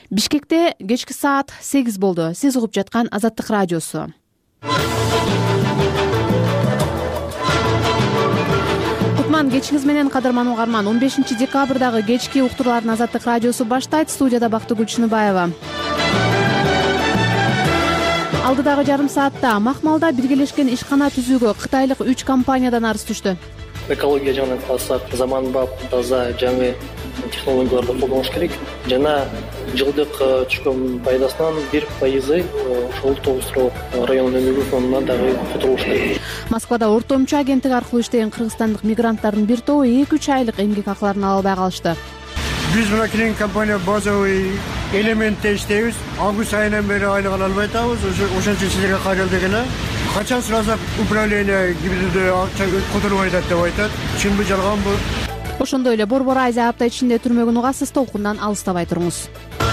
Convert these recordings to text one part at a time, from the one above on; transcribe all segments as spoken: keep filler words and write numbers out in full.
Бишкекте кечки саат сегиз болду. Сиз угуп жаткан Азаттык радиосу. Кутман кечиңиз менен кадырман угарман. он бешинчи декабрдагы кечки уктурлардын Азаттык радиосу баштайт. Студияда Бактыгүл Чыныбаева. Алдыдагы жарым саатта Макмалда биргелешкен ишкана түзүүгө кытайлык үч компаниядан арыз түштү. Экология жагынан карасак, заманбап, таза, жаңы технологияларды колдонуш керек. Жана жылдык түшкөн пайдасынан бир пайызы ошол Тогуз районунун өнүгүү фондуна дагы которулуш керек. Москвада ортомчу агенттик аркылуу иштеген кыргызстандык мигранттардын бир тобу эки үч айлык эмгек акыларын ала албай калышты. Биз мына кийин компания базовый элементте иштейбиз. Август айынан бери айлык ала албай атабыз. Ошон үчүн силерге кайрылдык эле. Качан сурасак управление гибридде акча которулбай атат деп айтат. Чынбы жалганбы? Ошондой эле Борбор Азия апта ичинде түрмөгүн угасыз, толкундан алыстабай туруңуз.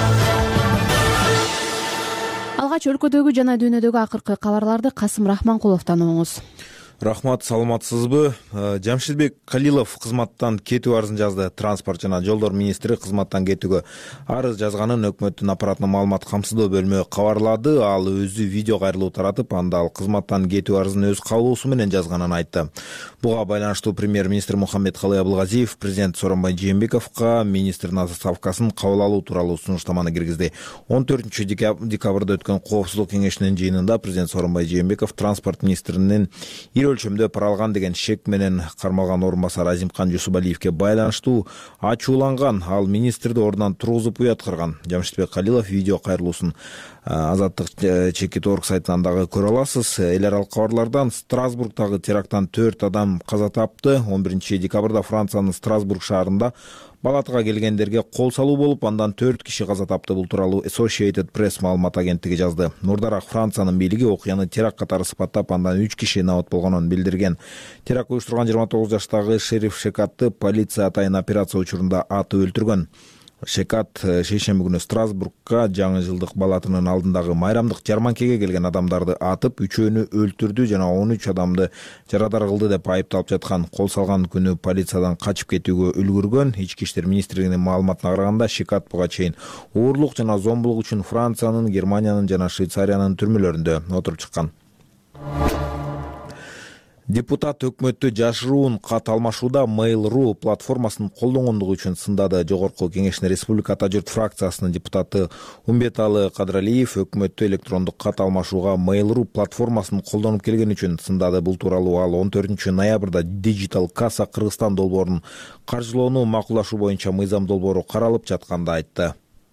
Алгач өлкөдөгү жана дүйнөдөгү акыркы кабарларды Касым Рахманкуловдон угуңуз. Рахмат, саламатсызбы? Жамшитбек Калилов кызматтан кетүү арызын жазды. Транспорт жана жолдор министри кызматтан кетүүгө арыз жазганын өкмөттүн аппаратынын маалымат камсыздоо бөлүмү кабарлады. Ал өзү видео кайрылуу таратып, анда ал кызматтан кетүү арызын өз каалоосу менен жазганын айтты. Буга байланыштуу премьер-министр Мухаммедкалый Абылгазиев президент Сооронбай Жээнбековго министрдин отставкасын кабыл алуу тууралуу сунуштаманы киргизди. он төртүнчү декабрда өткөн коопсуздук кеңешинин жыйынында президент Сооронбай Жээнбеков транспорт министринин өлчөмдө пара алган деген шек менен кармалган орун басары Азимкан Жусупалиевке байланыштуу ачууланган. Ал министрди ордунан тургузуп уяткырган. Жамшитбек Калилов видео кайрылуусун Азаттык чекит орг сайтынан дагы көрө аласыз. Эл аралык кабарлардан Страсбургдагы теракттан төрт адам каза тапты. он биринчи декабрда Франциянын Страсбург шаарында Балатыга келгендерге кол салуу болуп, андан төрт киши каза тапты. Бул тууралуу Associated Press маалымат агенттиги жазды. Мурдараак Франциянын бийлиги окуяны теракт катары сыпаттап, андан үч киши набат болгонун билдирген. Теракт уюштурган жыйырма тогуз жаштагы шериф Шекатты полиция атайын операция учурунда атып өлтүргөн. Шекат шейшемби күнү Страсбургга жаңы жылдык Балатынын алдындагы майрамдык жарманкеге келген адамдарды атып, үчөөнү өлтүрдү жана он үч адамды жарадар кылды деп айыпталып жаткан. Кол салган күнү полициядан качып кетүүгө үлгүргөн. Ички иштер министрлигинин маалыматына караганда, Шекат буга чейин оорлук жана зомбулук үчүн Франциянын, Германиянын жана Швейцариянын түрмөлөрүндө отуруп чыккан. Депутат өкмөттү жашыруун кат алмашууда Mail.ru платформасын колдонгондугу үчүн сындады. Жогорку кеңештин Республика Ата журт фракциясынын депутаты Умбеталы Кадралиев өкмөттү электрондук кат алмашууга Mail.ru платформасын колдонуп келген үчүн сындады. Бул тууралуу ал он төртүнчү ноябрда Digital Kassa Кыргызстан долбоорун каржылоону макулдашуу боюнча мыйзам долбоору каралып жатканда айтты.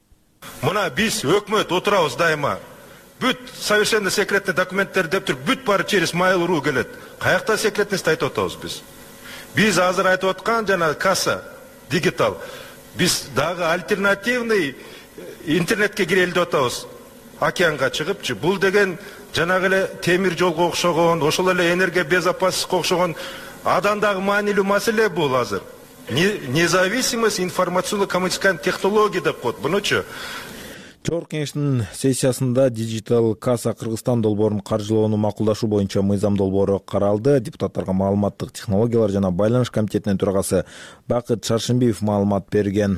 Мына биз өкмөт отурабыз дайыма. Бүт совершенно секретный документтер деп туруп, бүт бары через Mail.ru келет. Каякта секретность айтып атабыз биз. Биз азыр айтып аткан жана касса дигитал. Биз дагы альтернативный интернетке кирели деп атабыз. Океанга чыгыпчы. Бул деген жанагы эле темир жолго окшогон, ошол эле энергия безопасностько окшогон адандагы маанилүү маселе бул азыр. Независимость информационно-коммуникационных технологий деп коет. Бунучу Жогорку кеңештин сессиясында Digital Kassa Кыргызстан долбоорун каржылоону макулдашуу боюнча мыйзам долбоору каралды. Депутаттарга маалыматтык технологиялар жана байланыш комитетинин төрагасы Бакыт Шаршимбиев маалымат берген.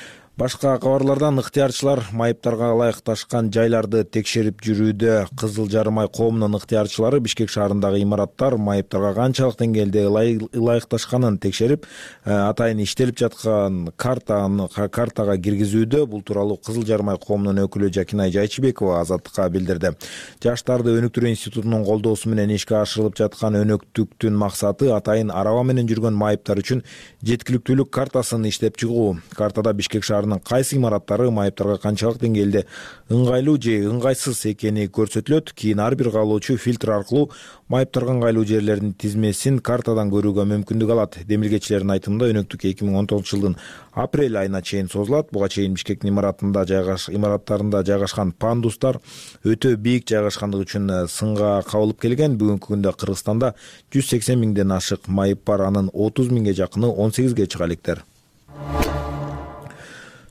Башка кабарлардан ыктыярчылар майыптарга ылайыкташкан жайларды текшерип жүрүүдө. Кызыл Жарым ай коомунун ыктыярчылары Бишкек шаарындагы имараттар майыптарга канчалык деңгээлде ылайыкташканын текшерип, атайын иштелип жаткан картаны картага киргизүүдө. Бул тууралуу Кызыл Жарым ай коомунун өкүлү Жакинай Жайчыбекова Азаттыкка билдирди. Жаштарды өнүктүрүү институтунун колдоосу менен ишке ашырылып жаткан өнөктүктүн максаты атайын араба менен жүргөн майыптар үчүн жеткиликтүүлүк картасын иштеп чыгуу. Картада Бишкек шаарынын кайсы имараттары майыптарга канчалык деңгээлде ыңгайлуу же ыңгайсыз экени көрсөтүлөт. Кийин ар бир каалоочу фильтр аркылуу майыптарга ыңгайлуу жерлердин тизмесин картадан көрүүгө мүмкүндүк алат. Демилгечилердин айтымында өнөктүк эки миң он тогузунчу жылдын апрель айына чейин созулат. Буга чейин Бишкектин имаратында жайгаш имараттарында жайгашкан пандустар өтө бийик жайгашкандыгы үчүн сынга кабылып келген. Бүгүнкү күндө Кыргызстанда жүз сексен миңден ашык майып бар, анын отуз миңге жакыны он сегизге чыга электер.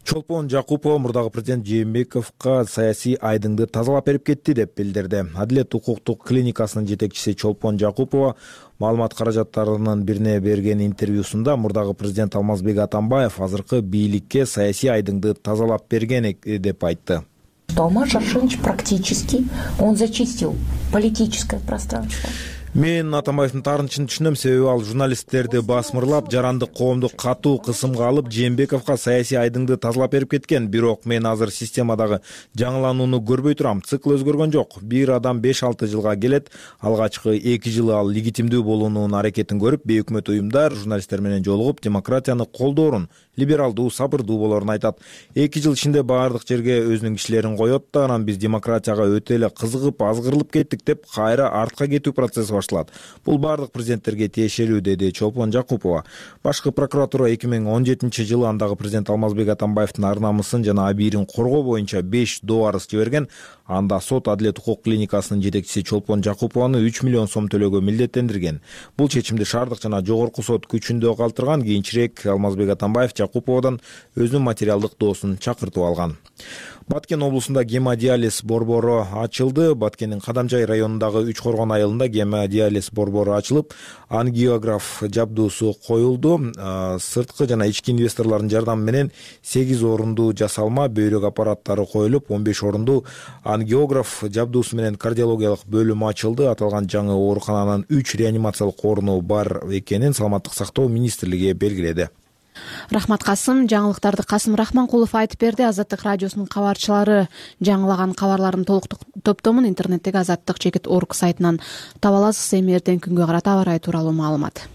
Чолпон Жакупова мурдагы президент Жээнбековго саясий айдыңды тазалап берип кетти деп билдирди. Адилет укуктук клиникасынын жетекчиси Чолпон Жакупова маалымат каражаттарынын бирине берген интервьюсунда мурдагы президент Алмазбек Атамбаев азыркы бийликке саясий айдыңды тазалап берген деп айтты. Алмаз Шаршенович практически он зачистил политическое пространство. Мен Атамбаевдин таарынчын түшүнөм, себеби ал журналисттерди басмырлап, жарандык коомду катуу кысымга алып, Жээнбековго саясий айдыңды тазалап берип кеткен. Бирок мен азыр системадагы жаңыланууну көрбөй турам. Цикл өзгөргөн жок. Бир адам беш алты жылга келет. Алгачкы эки жылы ал легитимдүү болуунун аракетин көрүп, бейөкмөт уюмдар журналисттер менен жолугуп, демократияны колдоорун, либералдуу, сабырдуу болоорун айтат. эки жыл ичинде баардык жерге өзүнүн кишилерин коет да, анан биз демократияга өтө эле кызыгып, азгырылып кеттик деп кайра артка кетүү процесси башталат. Бул баардык президенттерге тиешелүү, деди Чолпон Жакупова. Башкы прокуратура эки миң он жетинчи жылы андагы президент Алмазбек Атамбаевдин ар намысын жана абийирин коргоо боюнча беш доо арыз жиберген. Анда сот Адилет укук клиникасынын жетекчиси Чолпон Жакупованы үч миллион сом төлөөгө милдеттендирген. Бул чечимди шаардык жана жогорку сот күчүндө калтырган. Кийинчерээк Алмазбек Атамбаев Жакуповадан өзүнүн материалдык доосун чакыртып алган. Баткен облусунда гемодиализ борбору ачылды. Баткендин Кадамжай районундагы Үч Коргон айылында гемодиализ борбору ачылып, ангиограф жабдуусу коюлду. Сырткы жана ички инвесторлордун жардамы менен сегиз орунду жасалма бөйрөк аппараттары коюлуп, он беш орунду ангиограф жабдуусу менен кардиологиялык бөлүм ачылды. Аталган жаңы оорукананын үч реанимациялык оруну бар экенин Саламаттык сактоо министрлиги белгиледи. Рахмат Касым. Жаңылыктарды Касым Рахманкулов айтып берди. Азаттык радиосунун кабарчылары жаңылаган кабарлардын толук топтомун интернеттеги азаттык чекит орг сайтынан таба аласыз. Эми эртеңки күнгө карата аба ырайы тууралуу маалымат.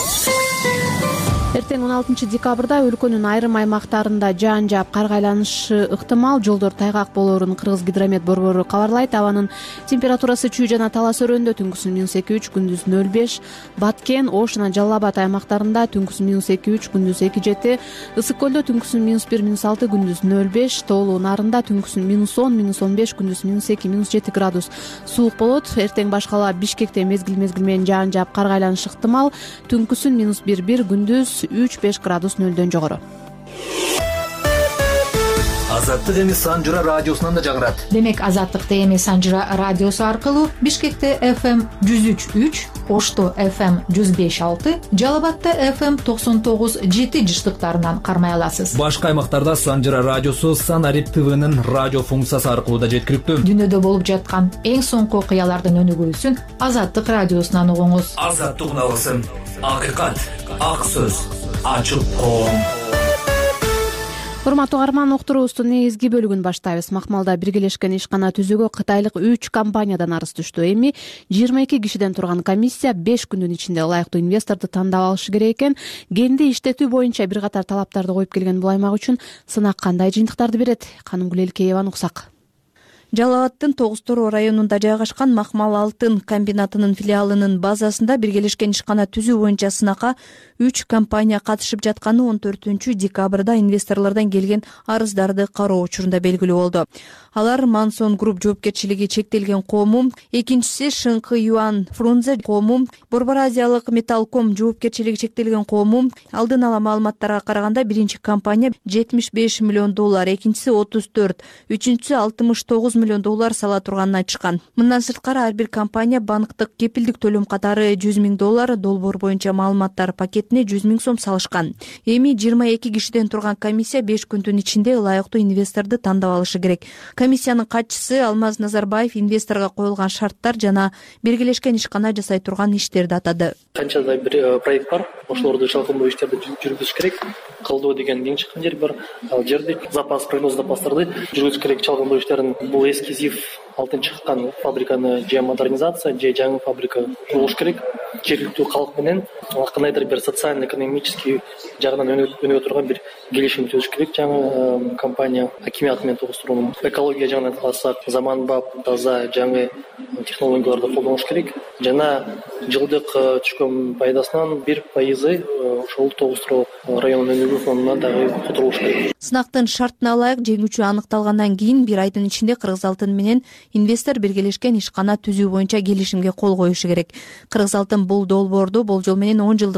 Эртең он алтынчы декабрда өлкөнүн айрым аймактарында жаан жаап, кар айланышы ыктымал. Жолдор тайгак болоорун Кыргыз гидромет борбору кабарлайт. Абанын температурасы чүй жана Талас өрөөндө түнкүсүн минус эки үч, күндүз нөл беш. Баткен, Ош жана Жалал Абад аймактарында түнкүсүн минус эки үч, күндүз эки жети. Ысык көлдө түнкүсүн минус бир, минус алты, күндүз нөл беш. Тоолуу Нарында түнкүсүн минус он, минус он беш, күндүз минус эки, минус жети градус суук болот. Эртең башкала Бишкекте мезгил-мезгил менен жаан жаап, кар айланышы ыктымал. Түнкүсүн минус бир бир, күндүз үч беш градус нөлдөн жогору. Азаттык эми Санжыра радиосунан да жагырат. Демек Азаттыкты эми Санжыра радиосу аркылуу Бишкекте эф эм жүз үч үч, Ошто эф эм жүз беш алты, Жалал Абадта эф эм токсон тогуз жети жыштыктарынан кармай аласыз. Башка аймактарда Санжыра радиосу Санарип ТВнын радио функциясы аркылуу да жеткиликтүү. Дүйнөдө болуп жаткан эң соңку окуялардын өнүгүүсүн Азаттык радиосунан угуңуз. Азаттык уналсын. Акыйкат, ак сөз, ачык коом. Урматтуу угарман, уктуруубуздун негизги бөлүгүн баштайбыз. Макмалда биргелешкен ишкана түзүүгө кытайлык үч компаниядан арыз түштү. Эми жыйырма эки кишиден турган комиссия беш күндүн ичинде ылайыктуу инвесторду тандап алышы керек экен. Генди иштетүү боюнча бир катар талаптарды коюп келген бул аймак үчүн сынак кандай жыйынтыктарды берет? Канымгүл Элкееваны уксак. Жалал Абадтын тогуз Тороо районунда жайгашкан Макмал алтын комбинатынын филиалынын базасында биргелешкен ишкана түзүү боюнча сынакка үч компания катышып жатканы он төртүнчү декабрда инвесторлордон келген арыздарды кароо учурунда белгилүү болду. Алар Мансон Групп жоопкерчилиги чектелген коому, экинчиси Шыңкы Юан Фрунзе коому, Борбор Азиялык Металлком жоопкерчилиги чектелген коому. Алдын ала маалыматтарга караганда биринчи компания жетимиш беш миллион доллар, экинчиси отуз төрт, үчүнчүсү алтымыш тогуз миллион доллар сала турганын айтышкан. Мындан сырткары ар бир компания банктык кепилдик төлөм катары жүз миң доллар, долбоор боюнча маалыматтар пакетине жүз миң сом салышкан. Эми жыйырма эки кишиден турган комиссия беш күндүн ичинде ылайыктуу инвесторду тандап алышы керек. Комиссиянын катчысы Алмаз Назарбаев инвесторго коюлган шарттар жана биргелешкен ишкана жасай турган иштерди атады. Канчадай бир проект бар, ошолорду чалкындоо иштерди жүргүзүш керек. Кылдоо деген кең чыккан жер бар. Ал жерде запас, прогноз запастарды жүргүзүш керек. Чалкындоо иштерин бул эскизив алтын чыккан фабриканы же модернизация, же жаңы фабрика курулуш керек. Жергиликтүү калк менен кандайдыр бир социально-экономический жагынан өнүгө турган бир келишим түзүш керек. Жаңы компания акимият менен тогуштуруунун экология жагынан алсак, заманбап, таза, жаңы технологияларды колдонуш керек. Жана жылдык түшкөн пайдасынан бир пайызы ошол тогуштуруу районунун өнүгүү фондуна дагы которулуш керек. Сынактын шартына ылайык жеңүүчү аныкталгандан кийин бир айдын ичинде Кыргыз алтын менен инвестор биргелешкен ишкана түзүү боюнча келишимге кол коюшу керек. Кыргыз алтын бул долбоорду болжол менен он жылдык деп эсептеп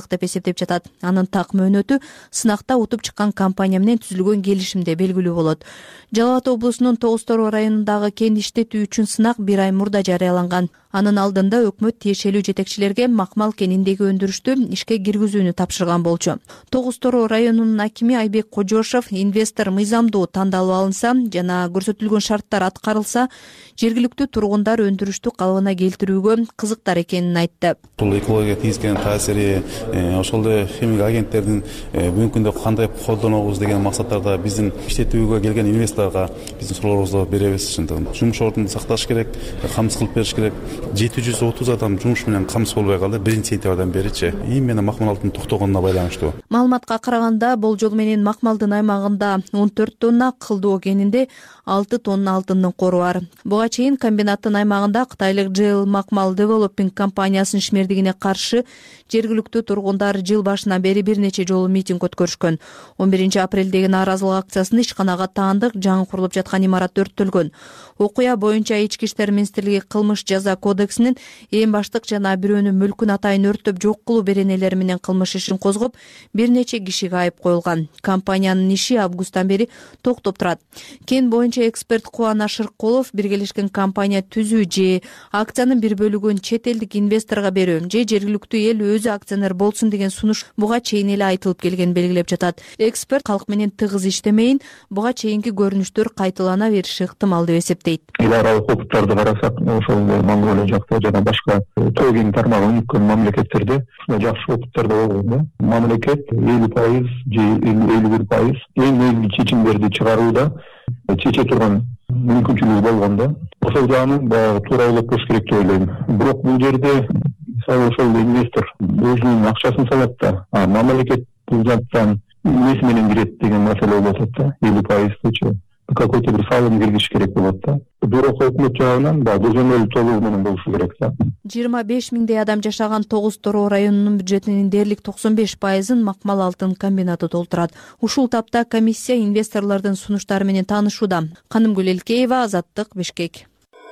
деп жатат. Анын так мөөнөтү сынакта утуп чыккан компания менен түзүлгөн келишимде белгилүү болот. Жалал Абад облусунун Тогуз Тороо районундагы кен иштетүү үчүн сынак бир ай мурда жарыяланган. Анын алдында өкмөт тиешелүү жетекчилерге макмал кениндеги өндүрүштү ишке киргизүүнү тапшырган болчу. Тогуз Тороо районунун акими Айбек Кожошов инвестор мыйзамдуу тандалып алынса жана көрсөтүлгөн шарттар аткарылса, жергиликтүү тургундар өндүрүштү калыбына келтирүүгө кызыктар экенин айтты. Бул экологияга тийгизген таасири, ошол химик агенттердин бүгүнкү күндө кандай колдонобуз деген максаттарда биздин иштетүүгө келген инвесторго биздин суроолорубузду беребиз. Жумуш ордун сакташ керек, камсыз кылып бериш керек. жети жүз отуз адам жумуш менен камсыз болбой калды. биринчи сентябрдан беричи именно макмалдын токтогонуна байланыштуу. Маалыматка караганда, болжол менен макмалдын аймагында он төрт тонна, кылдоо кенинде алты тонна алтындын кору бар. Буга чейин комбинаттын аймагында кытайлык джей эл Макмал Developing компаниясынын ишмердигине каршы жергиликтүү тургундар жыл башынан бери бир нече жолу митинг өткөрүшкөн. он биринчи апрелдеги нааразылык акциясында ишканага таандык жаңы курулуп жаткан имарат өрттөлгөн. Окуя боюнча Ички иштер министрлиги кылмыш жаза кодексинин эң баштык жана бирөөнүн мүлкүн атайын өрттөп жок кылуу беренелери менен кылмыш ишин козгоп, бир нече кишиге айып коюлган. Компаниянын иши августтан бери токтоп турат. Кен боюнча эксперт Кубана Шырккулов биргелешкен компания түзүү же акциянын бир бөлүгүн чет элдик инвесторго берүү же жергиликтүү эл өзү акционер болсун деген сунуш буга чейин эле айтылып келгенин белгилеп жатат. Эксперт калк менен тыгыз иштемейин, буга чейинки көрүнүштөр кайталана бериши ыктымал деп эсептейт. Эл аралык окуттарды карасак, ошол Монголия жакта жана башка тоо кен тармагын өткөн мамлекеттерде жакшы окуттарда болгон да. Мамлекет элүү пайыз же элүү бир пайыз эң негизги чечимдерди чыгарууда чече турган мүмкүнчүлүгү болгон да. Ошол жагын баягы туура ойлоп көрүш керек деп ойлойм. Бирок бул жерде ошол инвестор өзүнүн акчасын салат да, а мамлекет бул жактан эмеси менен кирет деген маселе болуп атат да. элүү пайыздычы какой-то бир салым киргизиш керек болот да. Бирок өкмөт жагынан да көзөмөл толугу менен болушу керек да. жыйырма беш миңдей адам жашаган Тогуз Тороо районунун бюджетинин дээрлик токсон беш пайызын Макмал алтын комбинаты толтурат. Ушул тапта комиссия инвесторлордун сунуштары менен таанышууда. Канымгүл Элкеева, Азаттык, Бишкек.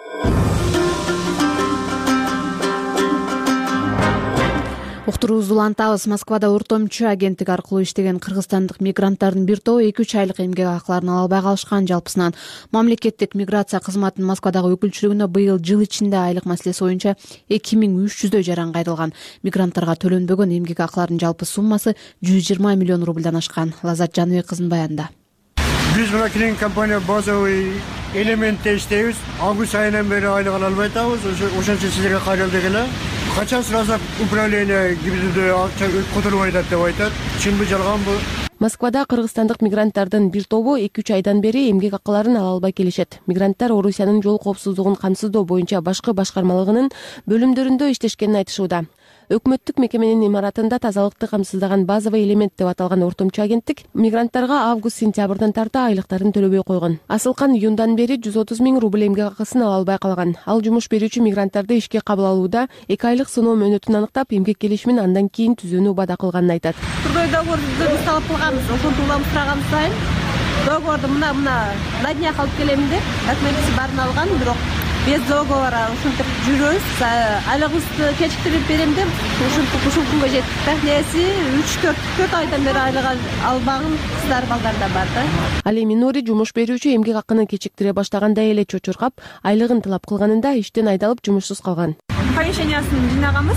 Уктуруубузду улантабыз. Москвада уртомчу агенттик аркылуу иштеген кыргызстандык мигранттардын бир тобу эки үч айлык эмгек акыларын ала албай калышкан. Жалпысынан мамлекеттик миграция кызматынын Москвадагы өкүлчүлүгүнө быйыл жыл ичинде айлык маселеси боюнча эки миң үч жүздөй жаран кайрылган. Мигранттарга төлөнбөгөн эмгек акыларынын жалпы суммасы жүз жыйырма миллион рубльдан ашкан. Лазат Жаныбек кызынын баянында. Биз мына килин компания базовый элементте иштейбиз. Август айынан бери айлык ала албай атабыз. Ошончо силерге кайрылдык эле. Качан сразу управление гибдиде акча которулбай атат деп айтат. Чынбы жалганбы? Москвада кыргызстандык мигранттардын бир тобу эки үч айдан бери эмгек акыларын ала албай келишет. Мигранттар Орусиянын жол коопсуздугун камсыздоо боюнча башкы башкармалыгынын бөлүмдөрүндө иштешкенин айтышууда. Өкмөттүк мекеменин имаратында тазалыкты камсыздаган базовый элемент деп аталган ортомчу агенттик мигранттарга август-сентябрдан тарта айлыктарын төлөбөй койгон. Асылкан июндан бери жүз отуз миң рубль эмгек акысын ала албай калган. Ал жумуш берүүчү мигранттарды ишке кабыл алууда эки айлык сыноо мөөнөтүн аныктап, эмгек келишимин андан кийин түзүүнү убада кылганын айтат. Трудовой договорду биз талап кылганбыз, ошентип уламыз сураган сайын договорду мына мына на днях алып келемин деп документти баарын алган, бирок без договора ушинтип жүрөбүз. Айлыгыбызды кечиктирип берем деп ушинтип ушул күнгө жеттик да. Неси үч төрт айдан бери айлык албаган кыздар балдар да бар да. Ал эми Нури жумуш берүүчү эмгек акыны кечиктире баштаганда эле чочуркап, айлыгын талап кылганында иштен айдалып жумушсуз калган. Помещениясын жинаганбыз.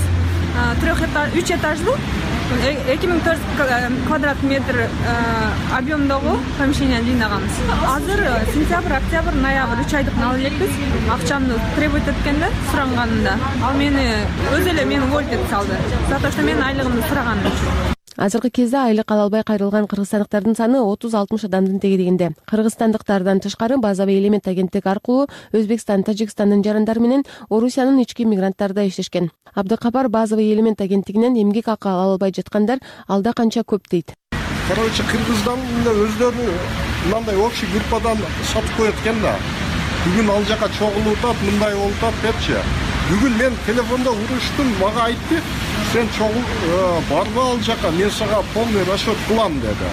үч этаждуу эки миң төрт жүз квадрат метр объемдогу помещение жыйнаганбыз. Азыр сентябрь, октябрь, ноябрь үч айдыкын алып элекпиз. Акчамды требовать эткенде суранганында ал мени өзү эле мени уволить этип салды. За то, что мен айлыгымды сураганым үчүн. Азыркы кезде айлык ала албай кайрылган кыргызстандыктардын саны отуз алтымыш адамдын тегерегинде. Кыргызстандыктардан тышкары базовый элемент агенттик аркылуу Өзбекстан, Тажикстандын жарандары менен Орусиянын ички мигранттары да иштешкен. Абдыкапар базовый элемент агенттигинен эмгек акы ала албай жаткандар алда канча көп дейт. Короче, кыргыздан өздөрү мындай общий группадан сатып коет экен да. Бүгүн ал жака чогулуп атат, мындай болуп атат депчи. Бүгүн мен телефондо уруштум, мага айтты, сен чогул барба ал жака, мен сага полный расчет кылам деди.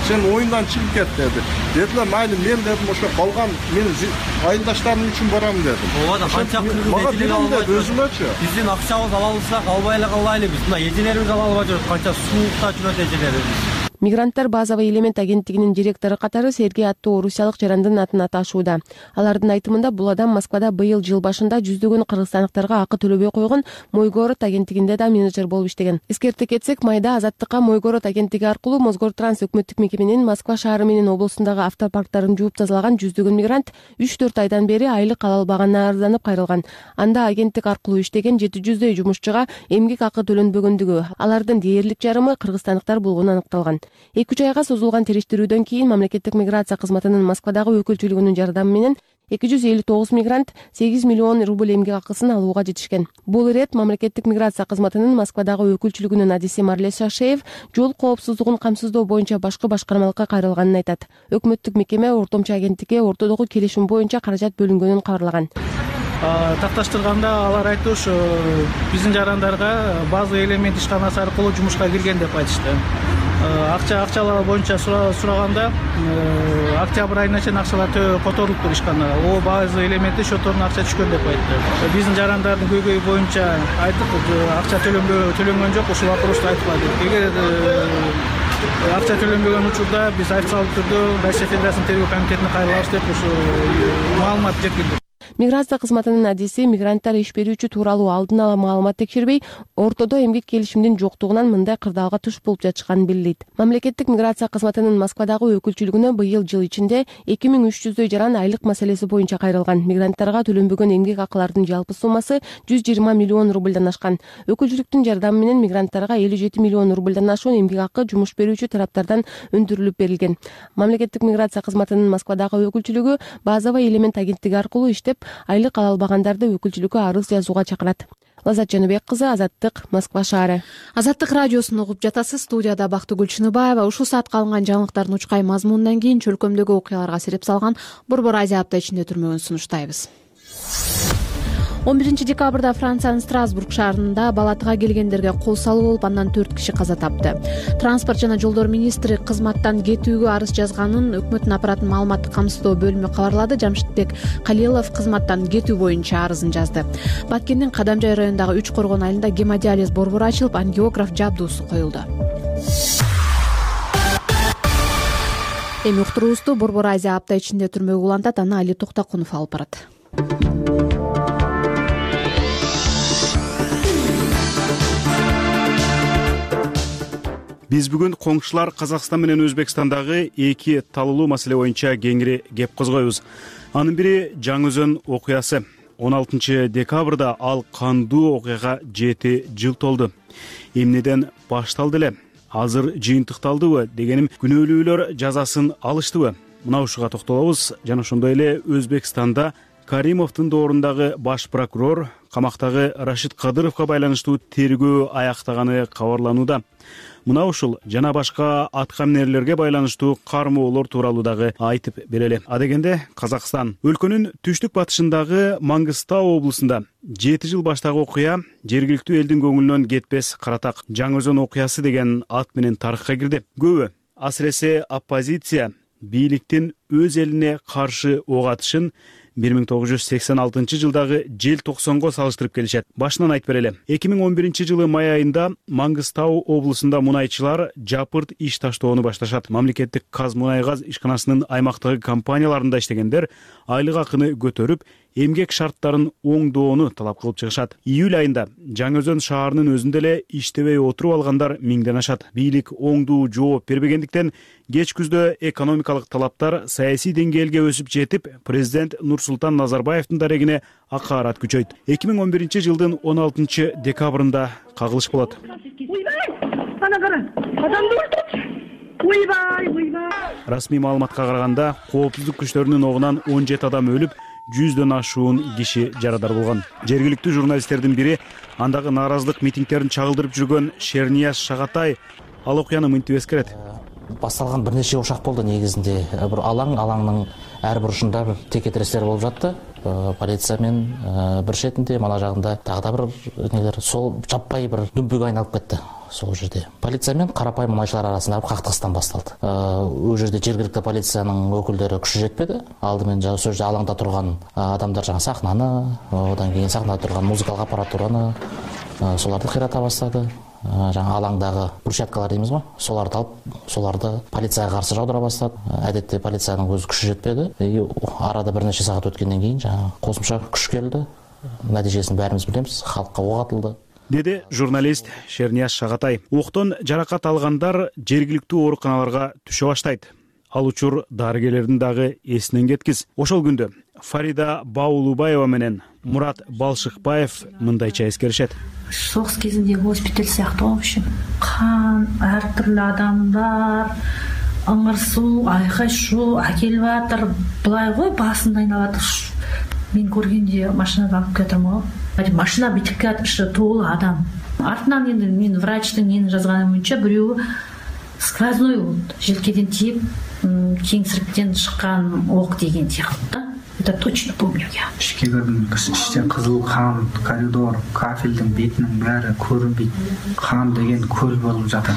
сен оюндан чыгып кет деди. Дедилер, майли, мен дедим, ошо калган менин айылдаштарым үчүн барам дедим. Ооба да канча мага берем деп өзүмөчү. Биздин акчабыз ала алсак албай эле калайлы. Биз мына эжелерибиз ала албай жүрөт, канча суукта жүрөт эжелерибиз. Мигранттар базовый элемент агенттигинин директору катары Сергей аттуу орусиялык жарандын атын аташууда. Алардын айтымында бул адам Москвада быйыл жыл башында жүздөгөн кыргызстандыктарга акы төлөбөй койгон Мойгород агенттигинде да менеджер болуп иштеген. Эскерте кетсек, майда Азаттыкка Мойгород агенттиги аркылуу Мосгортранс өкмөттүк мекеменин Москва шаары менен облусундагы автопарктарын жууп тазалаган жүздөгөн мигрант үч төрт айдан бери айлык ала албаганына арызданып кайрылган. Анда агенттик аркылуу иштеген жети жүздөй жумушчуга эмгек акы төлөнбөгөндүгү, алардын дээрлик жарымы кыргызстандыктар болгону аныкталган. эки үч айга созулган териштирүүдөн кийин мамлекеттик миграция кызматынын Москвадагы өкүлчүлүгүнүн жардамы менен эки жүз элүү тогуз мигрант сегиз миллион рубль эмгек акысын алууга жетишкен. Бул ирет мамлекеттик миграция кызматынын Москвадагы өкүлчүлүгүнүн адиси Марлес Шашеев жол коопсуздугун камсыздоо боюнча башкы башкармалыкка кайрылганын айтат. Өкмөттүк мекеме ортомчу агенттикке ортодогу келишим боюнча каражат бөлүнгөнүн кабарлаган. Такташтырганда алар айтты, ушу биздин жарандарга базовый элемент ишканасы аркылуу жумушка кирген деп айтышты. Акча акчалар боюнча сураганда октябрь айына чейин акчалар которулуптур ишканага. О базовый элементи счетторуна акча түшкөн деп айтты. Биздин жарандардын көйгөйү боюнча айттык, акча төлөнгөн жок, ушул вопросту айтпа деп. Эгер акча төлөнбөгөн учурда биз официалдык түрдө Россия Федерациясынын тергөө комитетине кайрылабыз деп ушу маалымат жеткирдик. Миграция кызматынын адиси мигранттар иш берүүчү тууралуу алдын ала маалымат текшербей, ортодо эмгек келишимдин жоктугунан мындай кырдаалга туш болуп жатышканын белгилейт. Мамлекеттик миграция кызматынын Москвадагы өкүлчүлүгүнө быйыл жыл ичинде эки миң үч жүздөй жаран айлык маселеси боюнча кайрылган. Мигранттарга төлөнбөгөн эмгек акылардын жалпы суммасы жүз жыйырма миллион рубльдан ашкан. Өкүлчүлүктүн жардамы менен мигранттарга элүү жети миллион рубльдан ашуун эмгек акы жумуш берүүчү тараптардан өндүрүлүп берилген. Мамлекеттик миграция кызматынын Москвадагы өкүлчүлүгү базовый элемент агенттиги аркылуу иштеп, айлык ала албагандарды өкүлчүлүккө арыз жазууга чакырат. Лазат Жаныбек кызы, Азаттык, Москва шаары. Азаттык радиосун угуп жатасыз. Студияда Бактыгүл Чыныбаева. Ушул саатка алынган жаңылыктардын учкай мазмунунан кийин чөлкөмдөгү окуяларга сереп салган Борбор Азия апта ичинде түрмөгүн сунуштайбыз. он биринчи декабрда Франциянын Страсбург шаарында балатыга келгендерге кол салуу болуп, андан төрт киши каза тапты. Транспорт жана жолдор министри кызматтан кетүүгө арыз жазганын өкмөттүн аппаратынын маалыматтык камсыздоо бөлүмү кабарлады. Жамшитбек Калилов кызматтан кетүү боюнча арызын жазды. Баткендин Кадамжай районундагы Үч Коргон айылында гемодиализ борбору ачылып, ангиограф жабдуусу коюлду. Эми уктуруубузду Борбор Азия апта ичинде түрмөгө улантат, аны Али Токтокунов алып барат. Биз бүгүн коңшулар Казакстан менен Өзбекстандагы эки талуулуу маселе боюнча кеңири кеп козгойбуз. Анын бири Жаңы-Өзөн окуясы. он алтынчы декабрда ал кандуу окуяга жети жыл толду. Эмнеден башталды эле? Азыр жыйынтыкталдыбы дегеним, күнөөлүүлөр жазасын алыштыбы? Мына ушуга токтолобуз. Жана ошондой эле Өзбекстанда Каримовдун доорундагы баш прокурор камактагы Рашид Кадыровго байланыштуу тергөө аяктаганы кабарланууда. Мына ушул жана башка аткаминерлерге байланыштуу кармоолор тууралуу дагы айтып берели. Адегенде Казакстан өлкөнүн түштүк батышындагы Маңгыстау облусунда жети жыл баштагы окуя жергиликтүү элдин көңүлүнөн кетпес каратак Жаңы-Өзөн окуясы деген ат менен тарыхка кирди. Көбү, асыресе оппозиция, бийликтин өз элине каршы ок атышын бир миң тогуз жүз сексен алтынчы жылдагы жел токсонго салыштырып келишет. Башынан айтып берели. эки миң он биринчи жылы май айында Маңгыстау облусунда мунайчылар жапырт иш таштоону башташат. Мамлекеттик Казмунайгаз ишканасынын аймактагы компанияларында иштегендер айлык акыны көтөрүп, эмгек шарттарын оңдоону талап кылып чыгышат. Июль айында Жаңы-Өзөн шаарынын өзүндө эле иштебей отуруп алгандар миңден ашат. Бийлик оңдуу жооп бербегендиктен кеч күздө экономикалык талаптар саясий деңгээлге өсүп жетип, президент Нурсултан Назарбаевдин дарегине акаарат күчөйт. эки миң он биринчи жылдын он алтынчы декабрында кагылыш болот. Расмий маалыматка караганда, коопсуздук күчтөрүнүн огунан он жети адам өлүп, жүздөн ашуун киши жарадар болгон. Жергиликтүү журналисттердин бири андагы нааразылык митингдерин чагылдырып жүргөн Шернияз Шагатай ал окуяны мынтип эскерет. Басталган бир нече ошак болду негизинде. Бир алаң, алаңдын ар бир ушунда бир текетирестер болуп жатты. полиция мен бір шетінде, мана жағында тағы да бір нелер, сол жаппай бір дүмпуге айналып кетті. Сол жерде полиция мен қарапайым мұнайшылар арасындағы қақтығыстан басталды. Ол жерде жергілікті полицияның өкілдері күші жетпеді. Алдымен сол жерде алаңда тұрған адамдар жаңа сахнаны, одан кейін сахнада тұрған музыкалық аппаратураны, соларды қирата бастады. Жаңа алаңдағы брусчаткалар дейміз ғой, соларды алып, соларды полицияға қарсы жаудыра бастады. Әдетте полицияның өзі күші жетпеді. Арада бірнеше сағат өткеннен кейін жаңа қосымша күш келді. Нәтижесін бәріміз білеміз, халыққа оқ атылды. Деді журналист Шернияз Шағатай. Оқтан жарақат алғандар жергілікті ооруканаларга түшө баштайт. Ал учур дарыгерлердин дагы эсинен кеткиз. Ошол күндө Фарида Баулубаева менен Мурат Балшыкбаев мындайча эскеришет. Соғыс кезіндегі госпиталь сияқты, в общем, қан, әртүрлі адамдар, ыңырсу, айқай-шу, әкеліп жатыр, былай ғой, басында айналады. Мен көргенде машинаға алып кетірмін ғой. Машина бітіп кетті, толы адам. Артынан енді мен врачтың нені жазғаны бойынша біреуі сквозной болды. Желкеден тиіп, кеңсіріктен шыққан оқ деген сияқты. Это точно помню я. Ішке кірдім, іштен қызыл қан, коридор, кафельдің бетінің бәрі көрінбейді. Қан деген көл болып жатыр.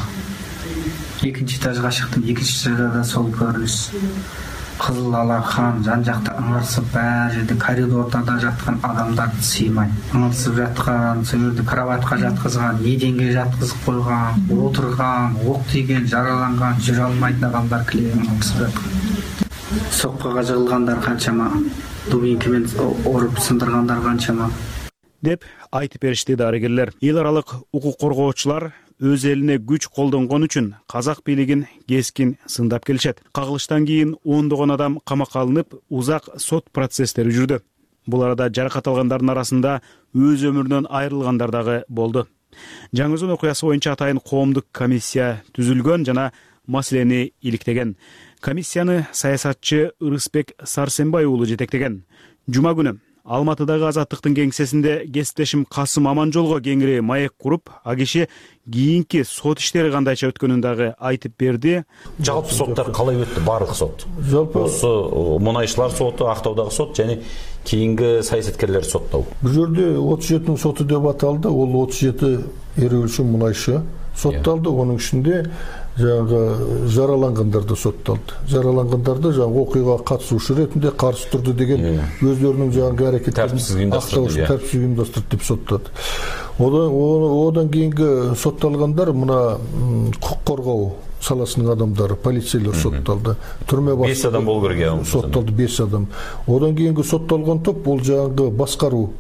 Екінші этажға шықтым, екінші этажда да сол көрініс. Қызыл ала қан, жан жақта ыңырсып, бәр жерде коридорда да жатқан адамдарды сыймай. Ыңырсып жатқан, сол жерде кроватқа жатқызған, еденге жатқызып қойған, отырған, оқ тиген, жараланған, жүре алмайтын адамдар кілең ыңырсып жатқан. Соққыға жығылғандар қаншама, дубинкімен ұрып сындырғандар қаншама. Деп айтып беришти дарыгерлер. Эл аралык укук коргоочулар өз элине күч колдонгон үчүн казак бийлигин кескин сындап келишет. Кагылыштан кийин ондогон адам камакка алынып, узак сот процесстери жүрдү. Бул арада жаракат алгандардын арасында өз өмүрүнөн айрылгандар дагы болду. Жаңы-Өзөн окуясы боюнча атайын коомдук комиссия түзүлгөн жана маселени иликтеген. Комиссияны саясатчы Ырысбек Сарсенбай уулу жетектеген. Жума күнү Алматыдагы Азаттыктын кеңсесинде кесиптешим Касым Аманжолго кеңири маек куруп, а киши кийинки сот иштери кандайча өткөнүн дагы айтып берди. Жалпы соттар калай өттү? Барлык сот. Жалпы осы мунайчылар соту, Актаудагы сот жана кийинки саясаткерлер соттоо. Бул жерде отуз жетинин соту деп аталды. Ол отуз жети эрүүчү мунайчы сотталды. Онун ичинде жаңағы жараланғандарды сотталды. Жараланғандарды жаңағы окуяга катышуучу ретинде каршы турду деген өздөрүнүн жаңағы аракеттерин акталыш тартипсиз уюмдастырды деп соттады. Одан одан кийинки сотталгандар мына укук коргоо саласынын адамдары, полицейлер сотталды. Түрмө баш беш адам болу керек. Сотталды беш адам. Одан кийинки сотталган топ бул жаңағы баскаруу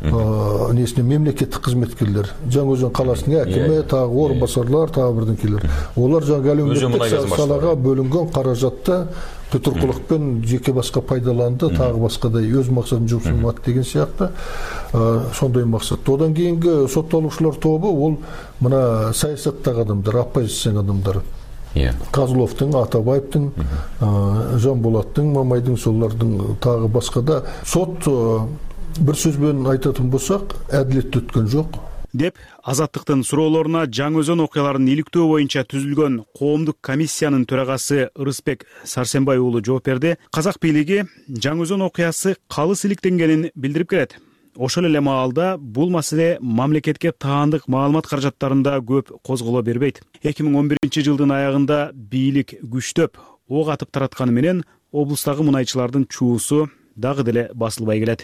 несіне мемлекеттик кызметкерлер, Жаңы-Өзөн каласынын акими, тагы орун басарлар, тагы бирденкелер. Олар жаңы әлеуметтик салага бөлүнгөн каражатты тутуркулукпен жеке башка пайдаланды, тагы башкадай өз максатын жумшурмат деген сыяктуу сондай максат. Одан кийинки соттолуучулар тобу ол мына саясаттагы адамдар, оппозициянын адамдары. Козловдун, Атабаевдин, Жанболаттын, Мамайдын, солардын тагы башкада сот бір сөзбен айтатын болсақ, әділетті өткен жоқ. Деп, Азаттыктын суроолоруна Жаңы-Өзөн окуяларын иликтөө боюнча түзүлгөн коомдук комиссиянын төрагасы Ырысбек Сарсенбай уулу жооп берди. Казак бийлиги Жаңы-Өзөн окуясы калыс иликтенгенин билдирип келет. Ошол эле маалда бул маселе мамлекетке таандык маалымат каражаттарында көп козголо бербейт. эки миң он биринчи жылдын аягында бийлик күчтөп, ок атып таратканы менен облустагы мунайчылардын чуусу дагы деле басылбай келет.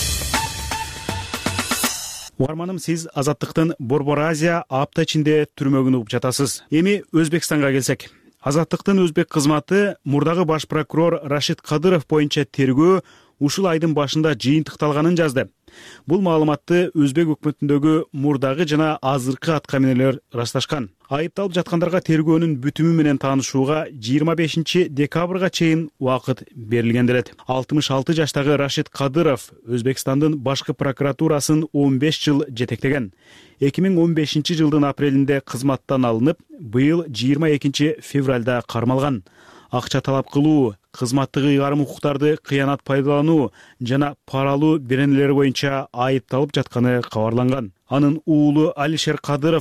Угарманым, сиз Азаттыктын Борбор Азия апта ичинде түрмөгүн угуп жатасыз. Эми Өзбекстанга келсек. Азаттыктын өзбек кызматы мурдагы баш прокурор Рашид Кадыров боюнча тергөө ушул айдын башында жыйынтыкталганын жазды. Бул маалыматты өзбек өкмөтүндөгү мурдагы жана азыркы аткаминерлер ырасташкан. Айыпталып жаткандарга тергөөнүн бүтүмү менен таанышууга жыйырма бешинчи декабрга чейин убакыт берилген делет. алтымыш алты жаштагы Рашид Кадыров Өзбекстандын башкы прокуратурасын он беш жыл жетектеген. эки миң он бешинчи жылдын апрелинде кызматтан алынып, быйыл жыйырма экинчи февралда кармалган. Акча талап кылуу, кызматтык ыйгарым укуктарды кыянат пайдалануу жана пара алуу беренелери боюнча айыпталып жатканы кабарланган. Анын уулу Алишер Кадыровго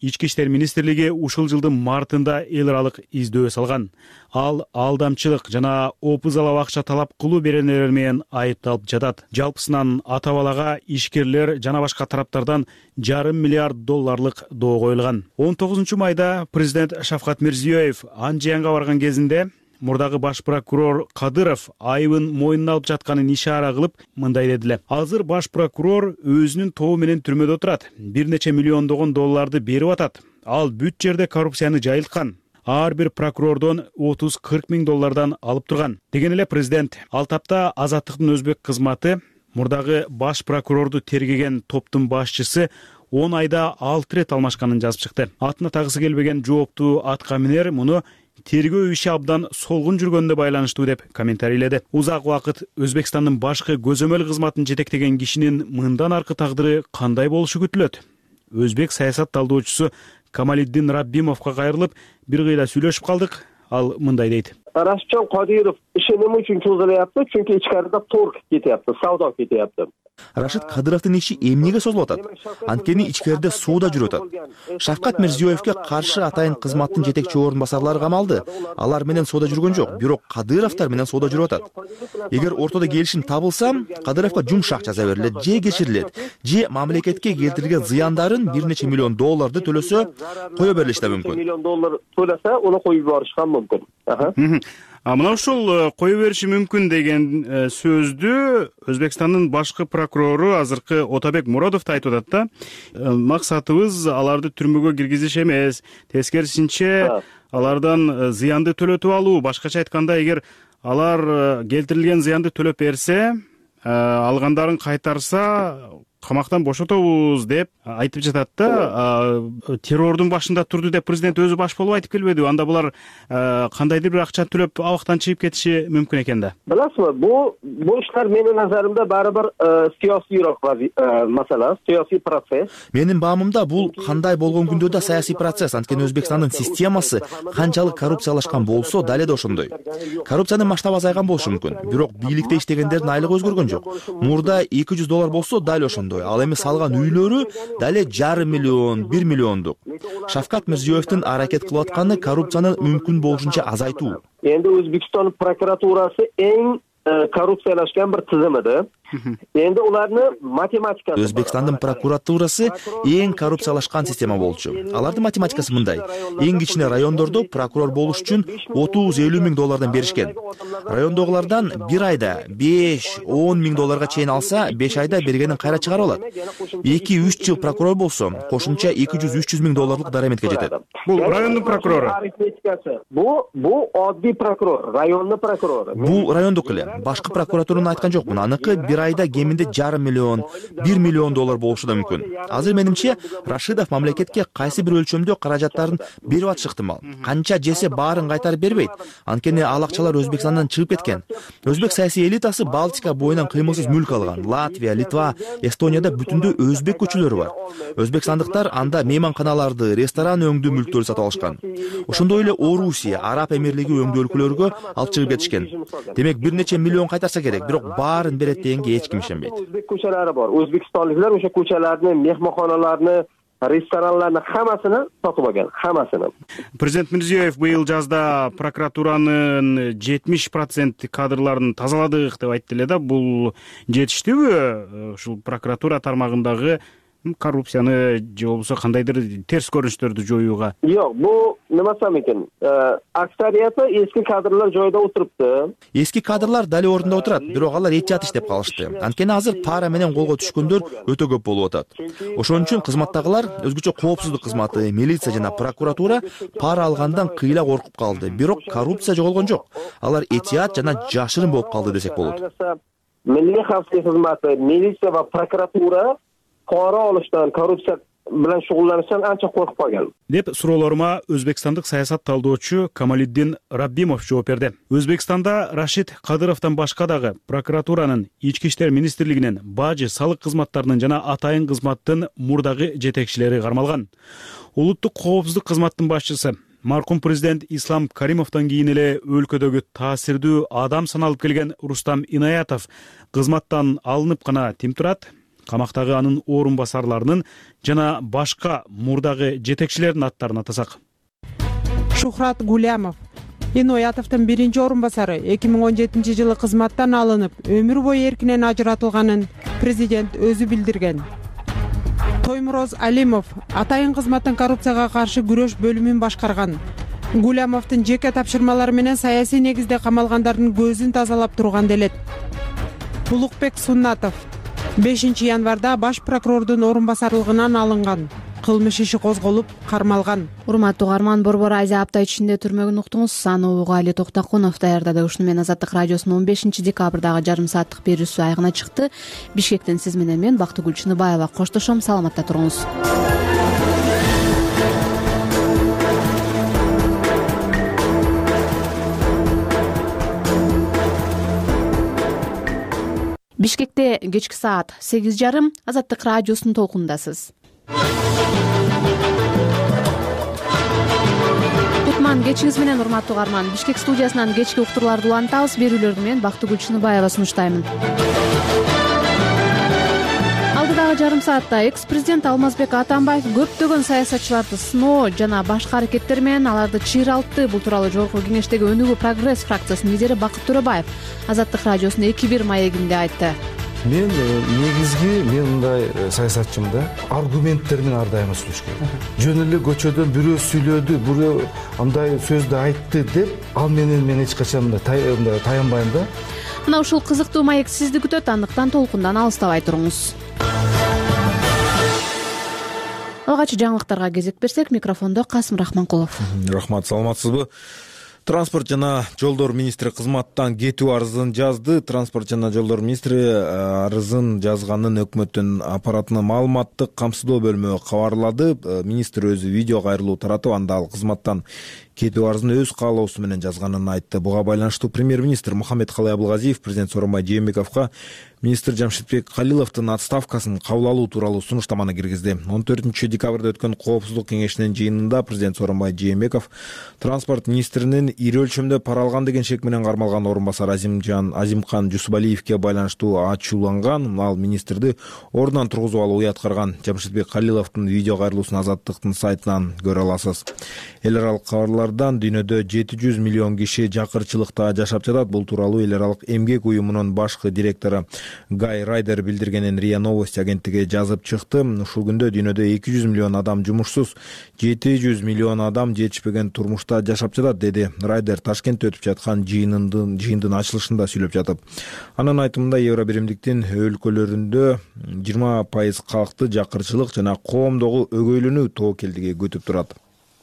ички иштер министрлиги ушул жылдын мартында эл аралык издөө салган. Ал алдамчылык жана опузалап акча талап кылуу беренелер менен айыпталып жатат. Жалпысынан ата балага ишкерлер жана башка тараптардан жарым миллиард долларлык доо коюлган. он тогузунчу майда президент Шавкат Мирзиёев Анжиянга барган кезинде мурдагы баш прокурор Кадыров айыбын мойнуна алып жатканын ишара кылып мындай дедиле. Азыр баш прокурор өзүнүн тобу менен түрмөдө отурат. Бир нече миллиондогон долларды берип атат. Ал бүт жерде коррупцияны жайылткан. Ар бир прокурордон отуз кырк миң доллардан алып турган деген эле президент. Ал тапта Азаттыктын өзбек кызматы мурдагы баш прокурорду тергеген топтун башчысы он айда алты рет алмашканын жазып чыкты. Атына тагысы келбеген жооптуу атка минер муну тергөө иши абдан солгун жүргөнүнө байланыштуу деп комментарийледи. Узак убакыт Өзбекстандын башкы көзөмөл кызматын жетектеген кишинин мындан аркы тагдыры кандай болушу күтүлөт? Өзбек саясат талдоочусу Камалиддин Раббимовго кайрылып, бир кыйла сүйлөшүп калдык. Ал мындай дейт. Рашидjon Qodirov ishi nima uchun cho'zilyapti? Chunki ichkarida torg ketyapti, savdo ketyapti. Рашид Кадыровдун иши эмнеге созулуп атат? Анткени ичкерде сууда жүрүп атат. Шавкат Мирзиёевге каршы атайын кызматтын жетекчи орун басарлары камалды. Алар менен сууда жүргөн жок, бирок Кадыровдор менен сууда жүрүп атат. Эгер ортодо келишим табылса, Кадыровго жумшак жаза берилет, же кечирилет, же мамлекетке келтирген зыяндарын бир нече миллион долларды төлөсө, кое берилиши да мүмкүн. миллион доллар төлөсө, уну коюп юборушка мүмкүн. А мына ушул кое бериши мүмкүн деген сөздү Өзбекстандын башкы прокурору азыркы Отабек Муродов да айтып атат да. Максатыбыз аларды түрмөгө киргизиш эмес, тескерисинче алардан зыянды төлөтүп алуу. Башкача айтканда, эгер алар келтирилген зыянды төлөп берсе, алгандарын кайтарса, камактан бошотобуз деп айтып жатат да. Террордун башында турду деп президент өзү баш болуп айтып келбеди. Анда булар кандайдыр бир акча төлөп абактан чыгып кетиши мүмкүн экен да. Биласизби, бу бу иштер менин назарымда баары бир саясийрак масала, саясий процесс. Менин баамымда бул кандай болгон күндө да саясий процесс. Анткени Өзбекстандын системасы канчалык коррупциялашкан болсо, дал эле ошондой. Коррупциянын масштабы азайган болушу мүмкүн, бирок бийликте иштегендердин айлыгы өзгөргөн жок. Мурда эки жүз доллар болсо, дал ошондой. Ал эми салган үйлөрү дале жарым миллион, бир миллиондук. Шавкат Мирзиёевдин аракет кылып атканы коррупцияны мүмкүн болушунча азайтуу. Эndi Өзбекстон прокуратурасы эң коррупциялашкан бир тизим эди. Endi ularni matematikasi. Өзбекстандын прокуратурасы эң коррупциялашкан система болчу. Алардын математикасы мындай: эң кичине райондордо прокурор болуш үчүн отуз элүү миң доллардан беришкен. Райондогулардан бир айда беш он миң долларга чейин алса, беш айда бергенин кайра чыгарып алат. эки үч жыл прокурор болсо, кошумча эки жүз үч жүз миң долларлык дараметке жетет. Бул райондун прокурору. Бу бу оддий прокурор, райондун прокурору. Бул райондук эле. Башкы прокуратураны айткан жокмун. Аныкы бир айда кеминде жарым миллион, бир миллион доллар болушу да мүмкүн. Азыр менимче Рашидов мамлекетке кайсы бир өлчөмдө каражаттарын берип атышы ыктымал. Канча жесе баарын кайтарып бербейт. Анткени ал акчалар Өзбекстандан чыгып кеткен. Өзбек саясий элитасы Балтика боюнан кыймылсыз мүлк алган. Латвия, Литва, Эстонияда бүтүндө өзбек көчөлөрү бар. Өзбекстандыктар анда мейманканаларды, ресторан өңдүү мүлктөрдү сатып алышкан. Ошондой эле Орусия, Араб Эмирлиги өңдүү өлкөлөргө алып чыгып кетишкен. Демек бир нече миллион кайтарса керек, бирок баарын берет дегенге эч ким ишенбейт. O'zbek ko'chalari bor. O'zbekistonliklar o'sha ko'chalarni, mehmonxonalarni, restoranlarni hammasini sotib olgan, hammasini. Президент Мирзиёев быйыл жазда прокуратуранын жетимиш процент кадрларын тазаладык деп айтты эле да. Бул жетиштүүбү? Ушул прокуратура тармагындагы коррупцияны же болбосо кандайдыр терс көрүнүштөрдү жоюуга? Жок, бул nima desam ekan, aksariyati eski kadrlar joyida o'tiribdi. Eski kadrlar dali ордунда отурат, бирок алар этият иштеп калышты. Анткени азыр пара менен колго түшкөндөр өтө көп болуп атат. Ошон үчүн кызматтагылар, өзгөчө коопсуздук кызматы, милиция жана прокуратура пара алгандан кыйла коркуп калды. Бирок коррупция жоголгон жок. Алар этият жана жашырын болуп калды десек болот. Milliy xavfsizlik xizmati, militsiya va prokuratura pora olishdan, korrupsiya bilan shug'ullanishdan ancha qo'rqib qolgan деп суроолорума өзбекстандык саясат талдоочу Камалиддин Раббимов жооп берди. Өзбекстанда Рашид Кадыровдон башка дагы прокуратуранын, ички иштер министрлигинин, бажы, салык кызматтарынын жана атайын кызматтын мурдагы жетекчилери кармалган. Улуттук коопсуздук кызматтын башчысы маркум президент Ислам Каримовдон кийин эле өлкөдөгү таасирдүү адам саналып келген Рустам Инаятов кызматтан алынып гана тим турат. камактагы анын орун басарларынын жана башка мурдагы жетекчилердин аттарын атасак. Шухрат Гулямов Иноятовдун биринчи орун басары эки миң он жетинчи жылы кызматтан алынып, өмүр бою эркинен ажыратылганын президент өзү билдирген. Тоймуроз Алимов атайын кызматтын коррупцияга каршы күрөш бөлүмүн башкарган. Гулямовдун жеке тапшырмалары менен саясий негизде камалгандардын көзүн тазалап турган делет. Улукбек Суннатов бешинчи январда баш прокурордун орун басарлыгынан алынган. Кылмыш иши козголуп, кармалган. Урматтуу угарман, Борбор Азия апта ичинде түрмөгүн уктуңуз. Аны угуп Али Токтокунов даярдады. Ушуну менен Азаттык радиосунун он бешинчи декабрдагы жарым сааттык берүүсү аягына чыкты. Бишкектен сиз менен мен Бактыгүл Чыныбаева коштошом. Саламатта туруңуз. Бишкекте кечки саат сегиз жарым Азаттык радиосунун толкундасыз. Кутман кечиңиз менен, урматтуу угарман. Бишкек студиясынан кечки уктурларды улантабыз. Берүүлөрдү мен Бактыгүл Чыныбаева сунуштаймын. Алдыдагы жарым саатта экс-президент Алмазбек Атамбаев көптөгөн саясатчыларды сыноо жана башка аракеттер менен аларды чыйралтты. Бул тууралуу Жогорку Кеңештеги Өнүгүү Прогресс фракциясынын лидери Бакыт Төрөбаев Азаттык радиосунун эки бир маегинде айтты. Мен негизги мен мындай саясатчымын да, аргументтер менен ар дайым сүйлөшкөн. Жөн эле көчөдөн бирөө сүйлөдү, бирөө андай сөздү айтты деп, ал менен мен эч качан мындай таянбайм да. Мына ушул кызыктуу маек сизди күтөт, андыктан толкундан алыстабай туруңуз. Алгач жаңылыктарга кезек берсек, микрофондо Касым Рахманкулов. Рахмат, саламатсызбы? Транспорт жана жолдор министри кызматтан кетүү арызын жазды. Транспорт жана жолдор министри арызын жазганын өкмөттүн аппаратынын маалыматтык камсыздоо бөлүмү кабарлады. Министр өзү видео кайрылуу таратып, анда ал кызматтан кетүү арызын өз каалоосу менен жазганын айтты. Буга байланыштуу премьер-министр Мухаммедкалый Абылгазиев президент Сооронбай Жээнбековго министр Жамшитбек Калиловдун отставкасын кабыл алуу тууралуу сунуштаманы киргизди. он төртүнчү декабрда өткөн Коопсуздук кеңешинин жыйынында президент Сооронбай Жээнбеков транспорт министринин ири өлчөмдө пара алган деген шек менен кармалган орун басар Азимжан Азимкан Жусубалиевге байланыштуу ачууланган. Ал министрди ордунан тургузуп алуу уят карган. Жамшитбек Калиловдун видео кайрылуусун Азаттыктын сайтынан көрө аласыз. Эл аралык кабарлардан дүйнөдө жети жүз миллион киши жакырчылыкта жашап жатат. Бул тууралуу Эл аралык эмгек уюмунун башкы директору Гай Райдер билдиргенин РИА Новости агенттиги жазып чыкты. Ушул күндө дүйнөдө эки жүз миллион адам жумушсуз, жети жүз миллион адам жетишпеген турмушта жашап жатат, деди Райдер Ташкентте өтүп жаткан жыйындын жыйындын ачылышында сүйлөп жатып. Анын айтымында Евро биримдиктин өлкөлөрүндө жыйырма пайыз калкты жакырчылык жана коомдогу өгөйлөнүү тобокелдиги күтүп турат.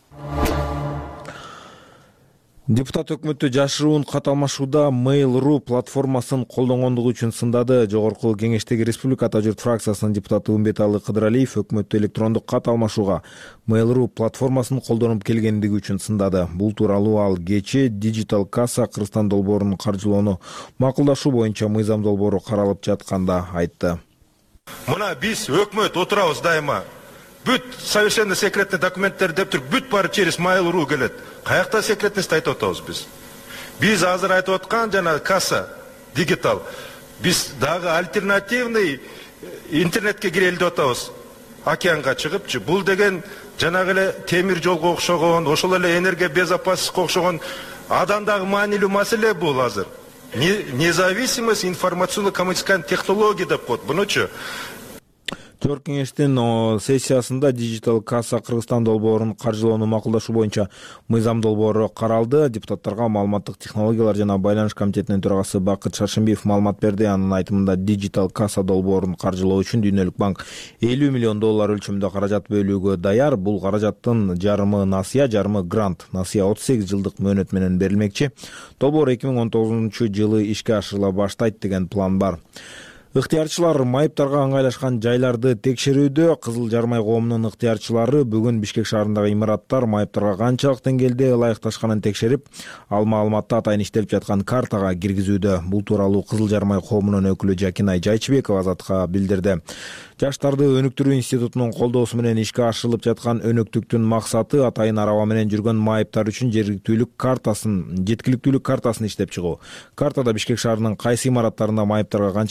Депутат өкмөттү жашыруун кат алмашууда Mail.ru платформасын колдонгондугу үчүн сындады. Жогорку Кеңештеги Республика Ата журт фракциясынын депутаты Умбеталы Кыдыралиев өкмөттү электрондук кат алмашууга Mail.ru платформасын колдонуп келгендиги үчүн сындады. Бул тууралуу ал кечээ Digital Kassa Кыргызстан долбоорун каржылоону макулдашуу боюнча мыйзам долбоору каралып жатканда айтты. Мына биз өкмөт отурабыз дайыма. Бүт совершенно секретный документтер деп туруп, бүт бары через Mail.ru келет. Каякта секретность айтып атабыз биз. Биз азыр айтып аткан жана касса дигитал. Биз дагы альтернативный интернетке кирели деп атабыз. Океанга чыгыпчы. Бул деген жанагы эле темир жолго окшогон, ошол эле энергия безопасностько окшогон адамдагы маанилүү маселе бул азыр. Независимость информационно-коммуникационных технологий деп коет. Бунучу Жогорку Кеңештин сессиясында Digital Kassa Кыргызстан долбоорун каржылоону макулдашуу боюнча мыйзам долбоору каралды. Депутаттарга маалыматтык технологиялар жана байланыш комитетинин төрагасы Бакыт Шаршембиев маалымат берди. Анын айтымында Digital Kassa долбоорун каржылоо үчүн Дүйнөлүк банк элүү миллион доллар өлчөмдө каражат бөлүүгө даяр. Бул каражаттын жарымы насыя, жарымы грант. Насыя отуз сегиз жылдык мөөнөт менен берилмекчи. Долбоор эки миң он тогузунчу жылы ишке ашырыла баштайт деген план бар. Ыктыярчылар майыптарга ыңгайлашкан жайларды текшерүүдө. Кызыл Жармай коомунун ыктыярчылары бүгүн Бишкек шаарындагы имараттар майыптарга канчалык деңгээлде ылайыкташканын текшерип, ал маалыматты атайын иштелип жаткан картага киргизүүдө. Бул тууралуу Кызыл Жармай коомунун өкүлү Жакинай Жайчыбекова Азатка билдирди. Жаштарды өнүктүрүү институтунун колдоосу менен ишке ашырылып жаткан өнөктүктүн максаты атайын араба менен жүргөн майыптар үчүн жергиликтүүлүк картасын, жеткиликтүүлүк картасын иштеп чыгуу. Картада Бишкек шаарынын кайсы имараттарында майыптарга канчалык деңгээлде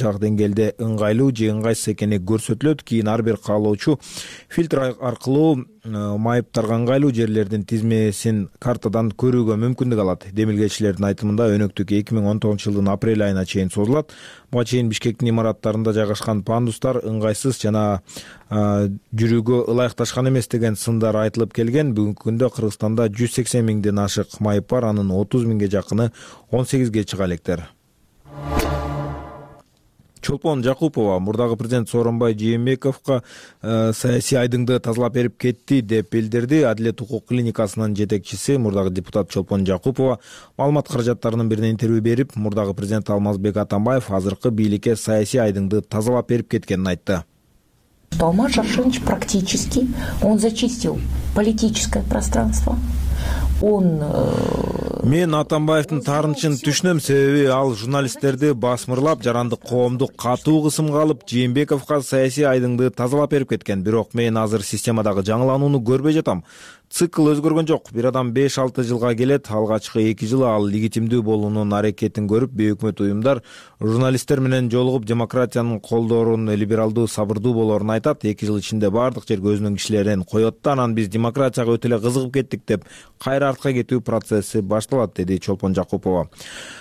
элде ыңгайлуу же ыңгайсыз экени көрсөтүлөт. Кийин ар бир каалоочу фильтр аркылуу майыптарга ыңгайлуу жерлердин тизмесин картадан көрүүгө мүмкүндүк алат. Демилгечилердин айтымында өнөктүк эки миң он тогузунчу жылдын апрель айына чейин созулат. Буга чейин Бишкектин имараттарында жайгашкан пандустар ыңгайсыз жана жүрүүгө ылайыкташкан эмес деген сындар айтылып келген. Бүгүнкү күндө Кыргызстанда жүз сексен миңден ашык майып бар, анын отуз миңге жакыны он сегизге чыга электер. Чолпон Жакупова мурдагы президент Сооронбай Жээнбековго саясий айдыңды тазалап берип кетти деп билдирди. Адилет укук клиникасынын жетекчиси мурдагы депутат Чолпон Жакупова маалымат каражаттарынын бирине интервью берип, мурдагы президент Алмазбек Атамбаев азыркы бийликке саясий айдыңды тазалап берип кеткенин айтты. Алмаз Шаршенович практически, он зачистил политическое пространство. Он Мен Атамбаевдин таарынчын түшүнөм, себеби ал журналисттерди басмырлап, жарандык коомду катуу кысымга алып, Жээнбековго саясий айдыңды тазалап берип кеткен. Бирок мен азыр системадагы жаңыланууну көрбөй жатам. Цикл өзгөргөн жок. Бир адам беш алты жылга келет. Алгачкы эки жылы ал легитимдүү болуунун аракетин көрүп, бейөкмөт уюмдар журналисттер менен жолугуп демократиянын колдоорун, либералдуу, сабырдуу болоорун айтат. эки жыл ичинде бардык жерге өзүнүн кишилерин коет да, анан биз демократияга өтө эле кызыгып кеттик деп кайра артка кетүү процесси башталат, деди Чолпон Жакупова.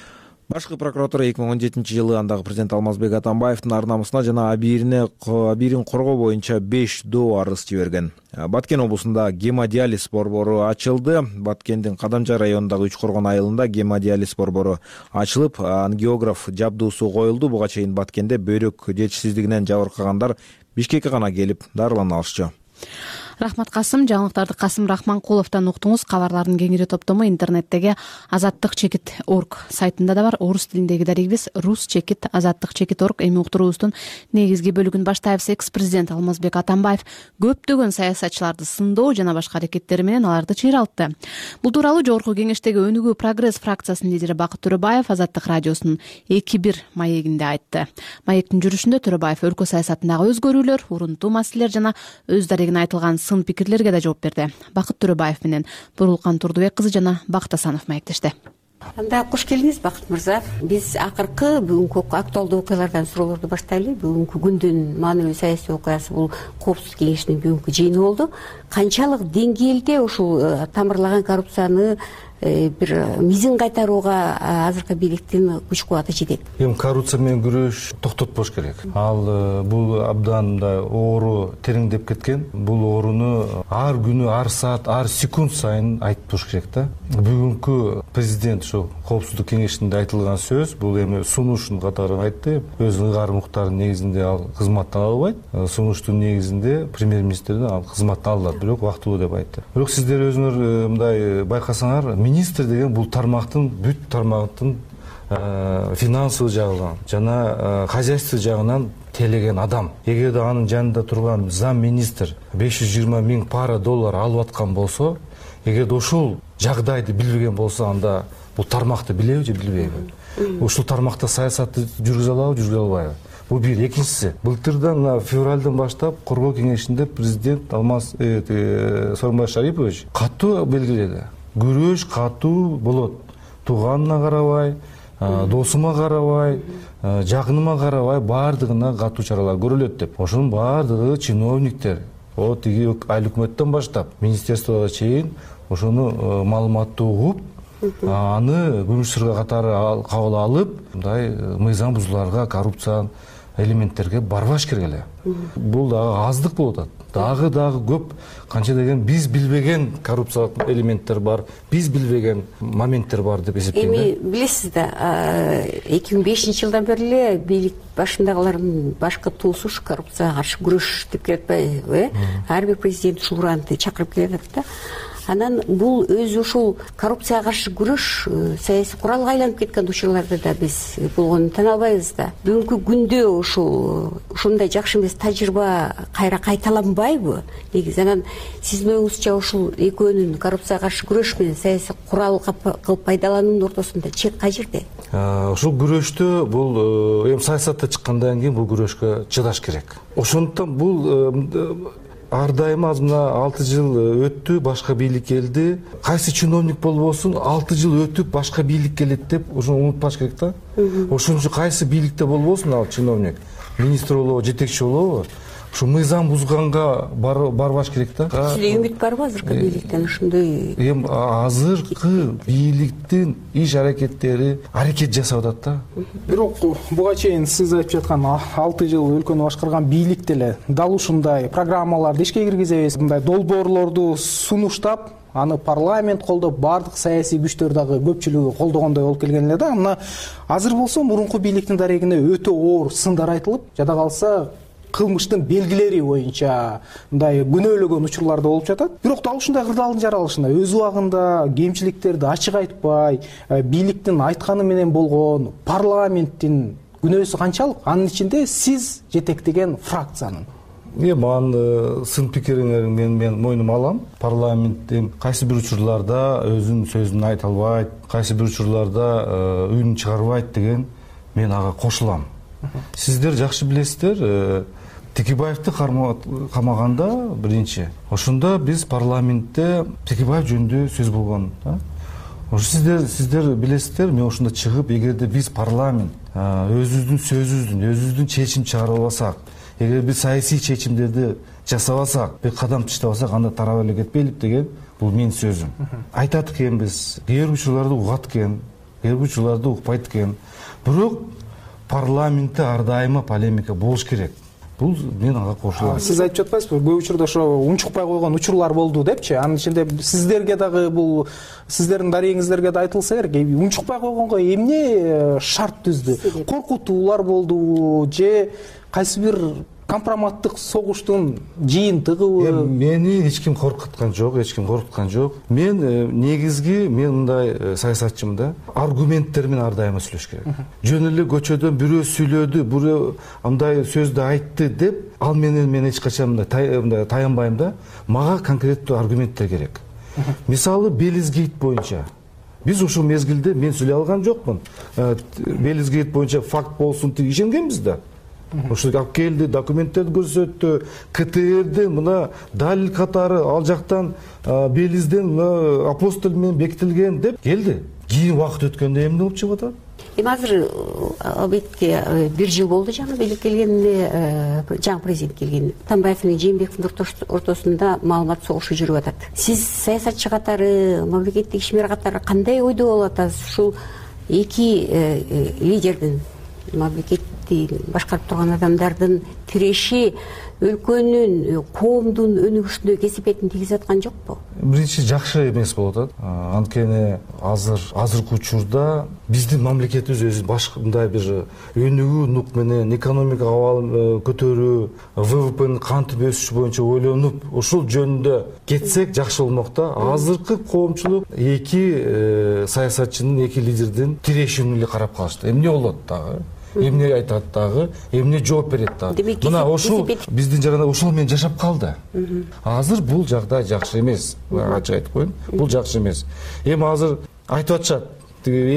Башкы прокуратура эки миң он жетинчи жылы андагы президент Алмазбек Атамбаевдин ар намысына жана абийирине абийирин коргоо боюнча беш доо арыз жиберген. Баткен облусунда гемодиализ борбору ачылды. Баткендин Кадамжай районундагы Үч Коргон айылында гемодиализ борбору ачылып, ангиограф жабдуусу коюлду. Буга чейин Баткенде бөйрөк жетишсиздигинен жабыркагандар Бишкекке гана келип дарылана алышчу. Рахмат Касым. Жаңылыктарды Касым Рахманкуловдон уктуңуз. Кабарлардын кеңири топтому интернеттеги азаттык чекит орг сайтында да бар. Орус тилиндеги дарегибиз рус чекит азаттык чекит орг. Эми уктуруубуздун негизги бөлүгүн баштайбыз. Экс-президент Алмазбек Атамбаев көптөгөн саясатчыларды сындоо жана башка аракеттери менен аларды чыйралтты. Бул тууралуу Жогорку Кеңештеги Өнүгүү Прогресс фракциясынын лидери Бакыт Төрөбаев Азаттык радиосунун эки бир маегинде айтты. Маектин жүрүшүндө Төрөбаев өлкө саясатындагы өзгөрүүлөр, урунтуу маселелер жана өз дарегине айтылган сын пикирлерге да жооп берди. Бакыт Төрөбаев менен Бурулкан Турдубек кызы жана Бакыт Асанов маектешти. Анда куш келдиңиз, Бакыт мырза. Биз акыркы бүгүнкү актуалдуу окуялардан суроолорду баштайлы. Бүгүнкү күндүн маанилүү саясий окуясы бул Коопсуздук кеңешинин бүгүнкү жыйыны болду. Канчалык деңгээлде ушул тамырлаган коррупцияны бир мизин кайтарууга азыркы бийликтин күч кубаты жетет? Эми коррупция менен күрөш токтотпош керек. Ал бул абдан мындай оору тереңдеп кеткен. Бул ооруну ар күнү, ар саат, ар секунд сайын айтып туруш керек да. Бүгүнкү президент ошо Коопсуздук кеңешинде айтылган сөз, бул эми сунуштун катары айтты. Өз ыгар муктарынын негизинде ал кызматтан албайт. Сунуштун негизинде премьер-министрден ал кызматтан алынат, бирок вактылуу деп айтты. Бирок сиздер өзүңөр мындай байкасаңар, министр деген бул тармактын бүт тармактын финансылык жагынан жана хозяйство жагынан телеген адам. Эгерде анын жанында турган зам министр беш жүз жыйырма миң пара доллар алып аткан болсо, эгерде ошол жагдайды билбеген болсо, анда бул тармакты билеби же билбейби? Ушул тармакта саясатты жүргүзө алабы, жүргүзө албайбы? Бул бир. Экинчиси, былтырдан февралдан баштап коргоо кеңешинде президент Алмаз Сооронбай Шарипович катуу белгиледи. Күрөш катуу болот. Тууганына карабай, досума карабай, жакыныма карабай, баардыгына катуу чаралар көрүлөт деп. Ошонун баардыгы чиновниктер, о тиги айыл өкмөттөн баштап министерствого чейин ошону маалыматты угуп, аны күмүш сырга катары кабыл алып, мындай мыйзам бузууларга, коррупция элементтерге барбаш керек эле. Бул дагы аздык болуп атат. Дагы дагы көп канча деген биз билбеген коррупциялык элементтер бар, биз билбеген моменттер бар деп эсептейм. Эми билесиз да, эки миң бешинчи жылдан бери эле бийлик башындагылардын башкы туусу ушу коррупцияга каршы күрөш деп келе атпайбы, э? Ар бир президент ушул уранты чакырып келе атат да. Анан бул өзү ушул коррупцияга каршы күрөш саясий куралга айланып кеткен учурларда да биз болгонун тана албайбыз да. Бүгүнкү күндө ушул ушундай жакшы эмес тажрыйба кайра кайталанбайбы? Негизи анан сиздин оюңузча ушул экөөнүн коррупцияга каршы күрөш менен саясий курал кылып пайдалануунун ортосунда чек кай жерде? Ушул күрөштө бул эми саясатта чыккандан кийин бул күрөшкө чыдаш керек. Ошондуктан бул ар дайым мына алты жыл өттү, башка бийлик келди. Кайсы чиновник болбосун, алты жыл өтүп башка бийлик келет деп ошону унутпаш керек да. Ошон үчүн кайсы бийликте болбосун ал чиновник, министр болобу, жетекчи болобу, ушу мыйзам бузганга барбаш керек да. Сизде үмүт барбы азыркы бийликтен ушундай? Эми азыркы бийликтин иш аракеттери аракет жасап атат да. Бирок буга чейин сиз айтып жаткан алты жыл өлкөнү башкарган бийлик деле дал ушундай программаларды ишке киргизебиз, мындай долбоорлорду сунуштап, аны парламент колдоп, бардык саясий күчтөр дагы көпчүлүгү колдогондой болуп келген эле да. Мына азыр болсо мурунку бийликтин дарегине өтө оор сындар айтылып, жада калса кылмыштын белгилери боюнча мындай күнөөлөгөн учурлар да болуп жатат. Бирок дал ушундай кырдаалдын жаралышында өз убагында кемчиликтерди ачык айтпай, бийликтин айтканы менен болгон парламенттин күнөөсү канчалык? Анын ичинде сиз жетектеген фракциянын. Эми анын сын пикириңерин мен мен мойнума алам. Парламенттин кайсы бир учурларда өзүнүн сөзүн айта албайт, кайсы бир учурларда үнүн чыгарбайт деген мен ага кошулам. Сиздер жакшы билесиздер, Текебаевди камаганда биринчи. Ошондо биз парламентте Текебаев жөнүндө сөз болгон. Ошо сиздер сиздер билесиздер, мен ошондо чыгып, эгерде биз парламент өзүбүздүн сөзүбүздүн, өзүбүздүн чечим чыгара албасак, эгер биз саясий чечимдерди жасабасак, бир кадам таштабасак, анда тарап эле кетпейлип деген бул менин сөзүм. Айтат экенбиз, кээ бир учурларды угат экен, кээ бир учурларды укпайт экен. Бирок парламентте ар дайыма полемика болуш керек. Бул мен ага кошулам. Сиз айтып жатпайсызбы, көп учурда ошо унчукпай койгон учурлар болду депчи. Анын ичинде сиздерге дагы бул сиздердин дарегиңиздерге да айтылса керек, унчукпай койгонго эмне шарт түздү? Коркутуулар болдубу же кайсы бир компроматтык согуштун жыйынтыгыбы? Мени эч ким коркуткан жок, эч ким коркуткан жок. Мен негизги мен мындай саясатчымын да, аргументтер менен ар дайыма сүйлөш керек. Жөн эле көчөдөн бирөө сүйлөдү, бирөө андай сөздү айтты деп, ал менен мен эч качан мындай таянбайм да. Мага конкреттүү аргументтер керек. Мисалы, Белизгейт боюнча биз ушул мезгилде мен сүйлөй алган жокмун. Белизгейт боюнча факт болсун деп ишенгенбиз да. Ошо алып келди, документтерди көрсөттү, КТРдин мына далил катары ал жактан Белизден апостол менен бекитилген деп келди. Кийин убакыт өткөндө эмне болуп чыгып атат? Эми азыр албетте бир жыл болду жаңы бийлик келгенине, жаңы президент келгенине. Атамбаев менен Жээнбековдун ортосунда маалымат согушу жүрүп атат. Сиз саясатчы катары, мамлекеттик ишмер катары кандай ойдо болуп атасыз? Ушул эки лидердин, мамлекет башкарып турган адамдардын тиреши өлкөнүн, коомдун өнүгүшүнө кесипетин тийгизип аткан жокпу? Биринчи, жакшы эмес болуп атат. Анткени азыр азыркы учурда биздин мамлекетибиз өзү башка мындай бир өнүгүү нук менен экономика абалын көтөрүү, ВВПнын кантип өсүшү боюнча ойлонуп, ушул жөнүндө кетсек жакшы болмок да. Азыркы коомчулук эки саясатчынын, эки лидердин тирешин эле карап калышты. Эмне болот дагы? Эмне айтат дагы, эмне жооп берет дагы. Мына ошол биздин жагында ошол менен жашап калды. Азыр бул жагдай жакшы эмес. Ачык айтып коеюн, бул жакшы эмес. Эми азыр айтып атышат, тиги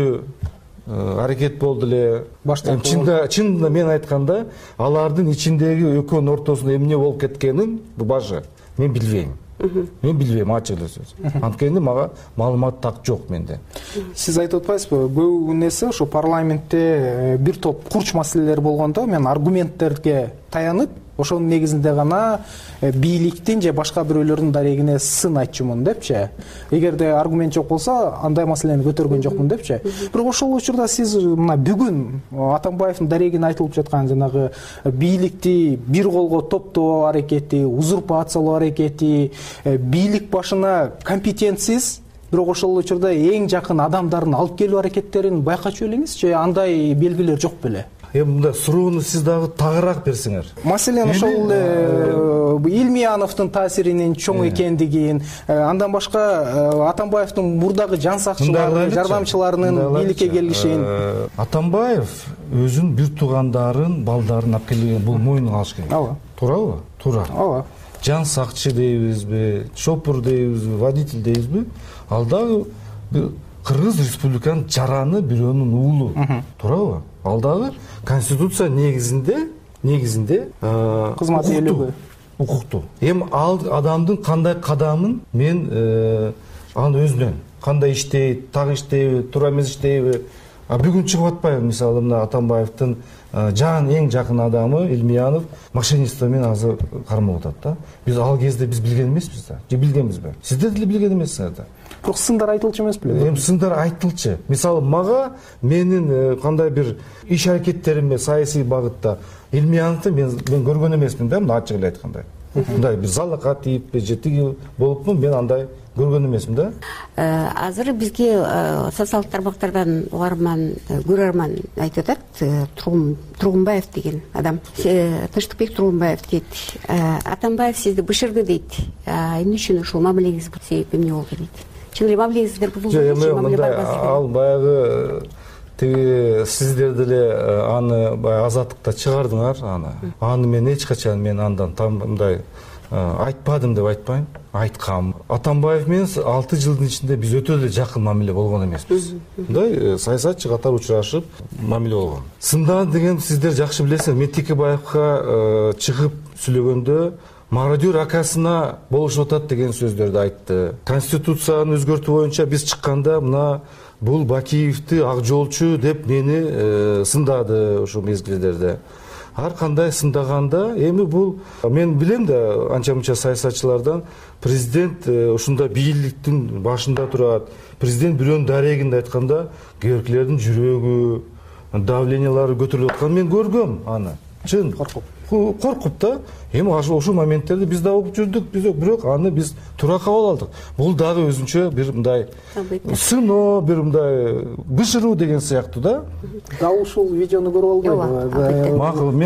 элдешүү аракет болду эле. Чында чында мен айтканда, алардын ичиндеги экөөнүн ортосунда эмне болуп кеткенин башы мен билбейм. Мен билбейм, ачык эле сөз. Анткени мага маалымат так жок менде. Сиз айтып атпайсызбы, көп нерсе ошо парламентте бир топ курч маселелер болгондо мен аргументтерге таянып, ошонун негизинде гана бийликтин же башка бирөөлөрдүн дарегине сын айтчумун депчи. Эгерде аргумент жок болсо, андай маселени көтөргөн жокмун депчи. Бирок ошол учурда сиз мына бүгүн Атамбаевдин дарегине айтылып жаткан жанагы бийликти бир колго топтоо аракети, узурпациялоо аракети, бийлик башына компетентсиз, бирок ошол учурда эң жакын адамдарын алып келүү аракеттерин байкачу элеңиз же андай белгилер жок беле? Эми мында суроону сиз дагы тагыраак берсеңер. Маселен ошол Илмияновдун таасиринин чоң экендигин, андан башка Атамбаевдин мурдагы жан сакчылары, жардамчыларынын бийликке келишин. Атамбаев өзүнүн бир туугандарын, балдарын алып келген, бул мойнуна алыш керек. Ооба. Туурабы? Туура. Ооба. Жан сакчы дейбизби, шопур дейбизби, водитель дейбизби? Ал дагы Кыргыз Республиканын жараны бирөөнүн уулу. Туурабы? Ал дагы конституция негизинде, негизинде кызмат ээлөөгө укуктуу. Эми ал адамдын кандай кадамын мен анын өзүнөн кандай иштейт, так иштейби, туура эмес иштейби, а бүгүн чыгып атпайбы? Мисалы мына Атамбаевдин жан эң жакын адамы Илмиянов мошенничество менен азыр кармалып атат да. Биз ал кезде биз билген эмеспиз да. Же билгенбизби? Сиздер деле билген эмессиңер да. Бирок сындар айтылчу эмес беле? Эми сындар айтылчу. Мисалы мага менин кандай бир иш аракеттериме саясий багытта Илмияновду мен мен көргөн эмесмин да, мына ачык эле айтканда. Мындай бир залга тийип же тиги болупмун, мен андай көргөн эмесмин да. Азыр бизге социалдык тармактардан угарман, көрөрман айтып атат, Тургунбаев деген адам. Тынчтыкбек Тургунбаев дейт. Атамбаев сизди бышырды дейт. Эмне үчүн ушул мамилеңиз себеп эмне болду дейт. Чын эле мамилеңиздер бузулду дейт. Мындай ал баягы тиги сиздер деле аны баягы азаттыкта чыгардыңар аны. Аны мен эч качан мен андан мындай айтпадым деп айтпайм, айткам. Атамбаев менен алты жылдын ичинде биз өтө эле жакын мамиле болгон эмеспиз. Мындай саясатчы катары учурашып мамиле болгон. Сындан деген сиздер жакшы билесиңер. Мен Текебаевга чыгып сүйлөгөндө мародер акасына болушуп атат деген сөздөрдү айтты. Конституцияны өзгөртүү боюнча биз чыкканда мына бул Бакиевди ак жолчу деп мени сындады ошол мезгилдерде. Ар кандай сындаганда эми бул мен билем да анча мынча саясатчылардан президент ушундай бийликтин башында турат. Президент бирөөнүн дарегинде айтканда кээ-биркилердин жүрөгү, давлениялары көтөрүлүп атканын мен көргөм аны. Чын коркуп. Коркуп да. Эми ошол моменттерде биз да окуп жүрдүк, бирок аны биз туура кабыл алдык. Бул дагы өзүнчө бир мындай сыноо, бир мындай бышыруу деген сыяктуу да. Дал ушул видеону көрүп албайбы? Макул, мен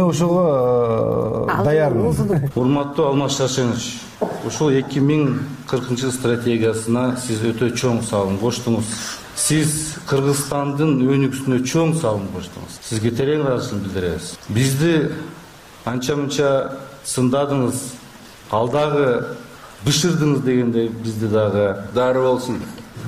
ошого даярмын. Урматтуу Алмаз Шаршенович, ушул эки миң кыркынчы стратегиясына сиз өтө чоң салым коштуңуз. Сиз Кыргызстандын өнүгүүсүнө чоң салым коштуңуз. Сизге терең ыраазычылык билдиребиз. Бизди анча-мынча сындадыңыз, ал дагы бышырдыңыз дегенде бизди дагы дары болсун.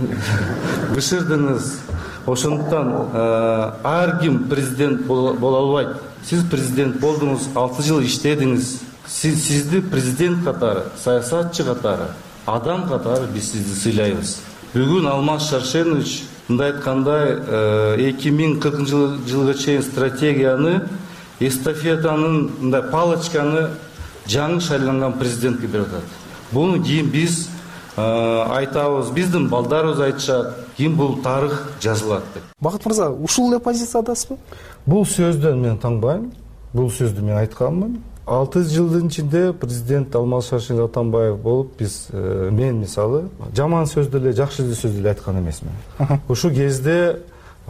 Бышырдыңыз. Ошондуктан ар ким президент боло албайт. Сиз президент болдуңуз, алты жыл иштедиңиз. Сиз сизди президент катары, саясатчы катары, адам катары биз сизди сыйлайбыз. Бүгүн Алмаз Шаршенович мындай айткандай эки миң кыркынчы жылга чейин стратегияны, эстафетанын мындай палочканы жаңы шайланган президентке берип атат. Буну кийин биз айтабыз, биздин балдарыбыз айтышат, кийин бул тарых жазылат деп. Бакыт мырза, ушул эле позициядасызбы? Бул сөздөн мен таңбайм. Бул сөздү мен айтканмын. алты жылдын ичинде президент Алмаз Шаршенович Атамбаев болуп, биз мен мисалы жаман сөздү эле, жакшы сөздү эле айткан эмесмин. Ошол кезде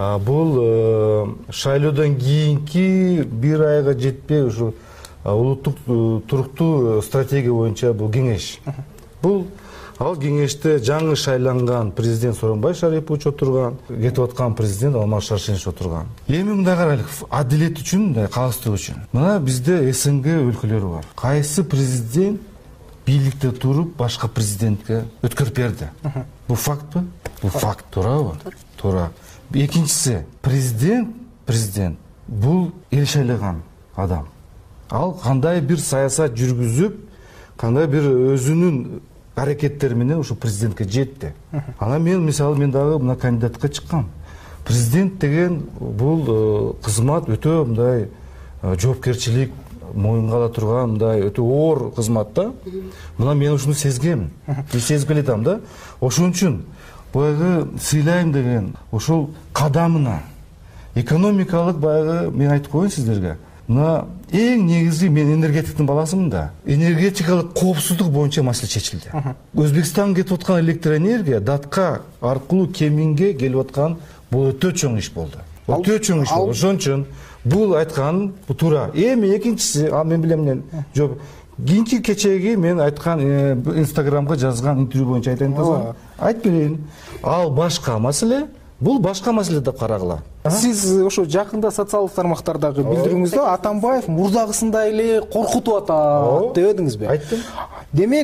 бул шайлоодон кийинки бир айга жетпей ушу улуттук туруктуу стратегия боюнча бул кеңеш. Бул ал кеңеште жаңы шайланган президент Сооронбай Шарипович отурган, кетип аткан президент Алмаз Шаршенович отурган. Эми мындай карайлык, адилет үчүн, кагыстык үчүн. Мына бизде СНГ өлкөлөрү бар. Кайсы президент бийликте туруп башка президентке өткөрүп берди? Бул фактпы? Бул факт, туурабы? Туура. Экинчиси, президент, президент бул эл шайлаган адам. Ал кандай бир саясат жүргүзүп, кандай бир өзүнүн аракеттери менен ушу президентке жетти. Анан мен мисалы мен дагы мына кандидатка чыккам. Президент деген бул кызмат өтө мындай жоопкерчилик моюнга ала турган мындай өтө оор кызмат да. Мына мен ушуну сезгем. Мен сезип келатам да. Ошон үчүн баягы сыйлайм деген ошол кадамына экономикалык баягы мен айтып коеюн сиздерге. Мына эң негизги мен энергетиктин баласымын да. Энергетикалык коопсуздук боюнча маселе чечилди. Өзбекстанга кетип аткан электроэнергия датка аркылуу Кеминге келип аткан бул өтө чоң иш болду. Өтө чоң иш болду. Ошон үчүн бул айткан туура. Эми экинчиси, ал мен билем мен жок. Кийинки кечеги мен айткан Инстаграмга жазган интервью боюнча айтайын десем, айтып берейин. Ал башка маселе, бул башка маселе деп карагыла. Сиз ошо жакында социалдык тармактардагы билдирүүңүздө Атамбаев мурдагысындай эле коркутуп атат деп эдиңизби? Айттым. Демек,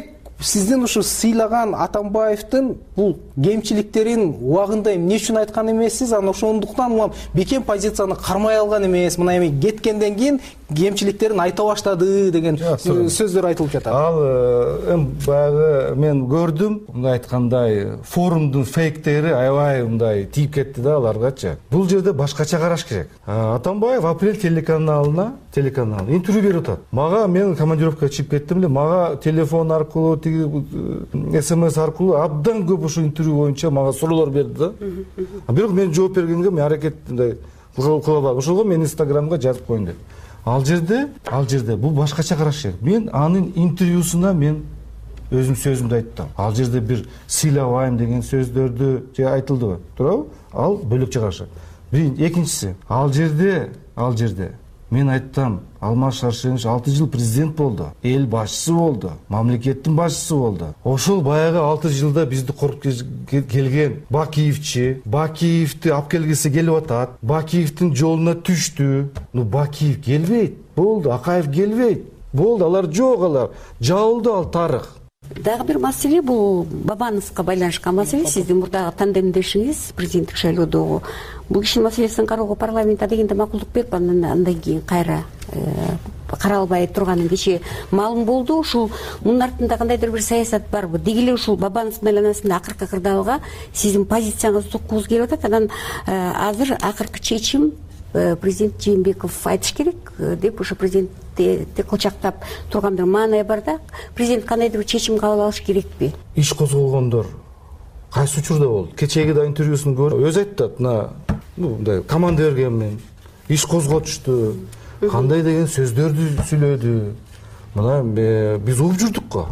сиздин ушу сыйлаган Атамбаевдин бул кемчиликтерин убагында эмне үчүн айткан эмессиз, анан ошондуктан улам бекем позицияны кармай алган эмес, мына эми кеткенден кийин кемчиликтерин айта баштады деген сөздөр айтылып жатат. Ал эми баягы мен көрдүм, мындай айткандай форумдун фейктери аябай мындай тийип кетти да аларгачы. Бул жерде башкача караш керек. Атамбаев Апрель телеканалына телеканал интервью берип атат. Мага мен командировкага чыгып кеттим эле, мага телефон аркылуу, тиги смс аркылуу абдан көп ушул интервью боюнча мага суроолор берди да. Бирок мен жооп бергенге мен аракет мындай кыла албадым. Ошого мен Инстаграмга жазып коеюн деп. Ал жерде, ал жерде бул башкача караш керек. Мен анын интервьюсуна мен өзүм сөзүмдү айттым. Ал жерде бир сыйлабайм деген сөздөрдү же айтылдыбы? Туурабы? Ал бөлөкчө караш. Бир экинчиси, ал жерде, ал жерде мен айттым, Алмаз Шаршенович алты жыл президент болду, эл башчысы болду, мамлекеттин башчысы болду. Ошол баягы алты жылда бизди коруп келген Бакиевчи, Бакиевди алып келгиси келип атат, Бакиевдин жолуна түштү. Ну Бакиев келбейт, болду, Акаев келбейт, болду, алар жок, алар жабылды, ал тарых. Дагы бир маселе бул Бабановго байланышкан маселе. Сиздин мурдагы тандемдешиңиз президенттик шайлоодогу бул кишинин маселесин кароого парламентте дегенде макулдук берип, анан андан кийин кайра каралбай турганын кечээ маалым болду. Ушул мунун артында кандайдыр бир саясат барбы? Деги эле ушул Бабановдун айланасында акыркы кырдаалга сиздин позицияңызды уккубуз келип атат. Анан азыр акыркы чечим президент Жээнбеков айтыш керек деп ушу президентти кылчактап турган бир маанай бар да. Президент кандайдыр бир чечим кабыл алыш керекпи? Иш козголгондор кайсы учурда болду? Кечеги да интервьюсун көрүп өзү айтат, мына мындай команда бергенмин, иш козготушту, кандай деген сөздөрдү сүйлөдү. Мына биз угуп жүрдүк го.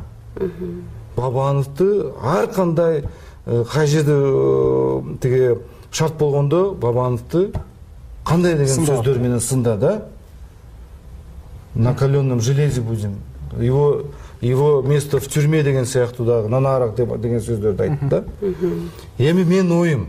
Бабановду ар кандай кай жерде тиги шарт болгондо Бабановду кандай деген сөздөр менен сында да. На каленом железе будем. Его его место в тюрьме деген сыяктуу дагы нанарак деген сөздөрдү айтты да. Эми менин оюм.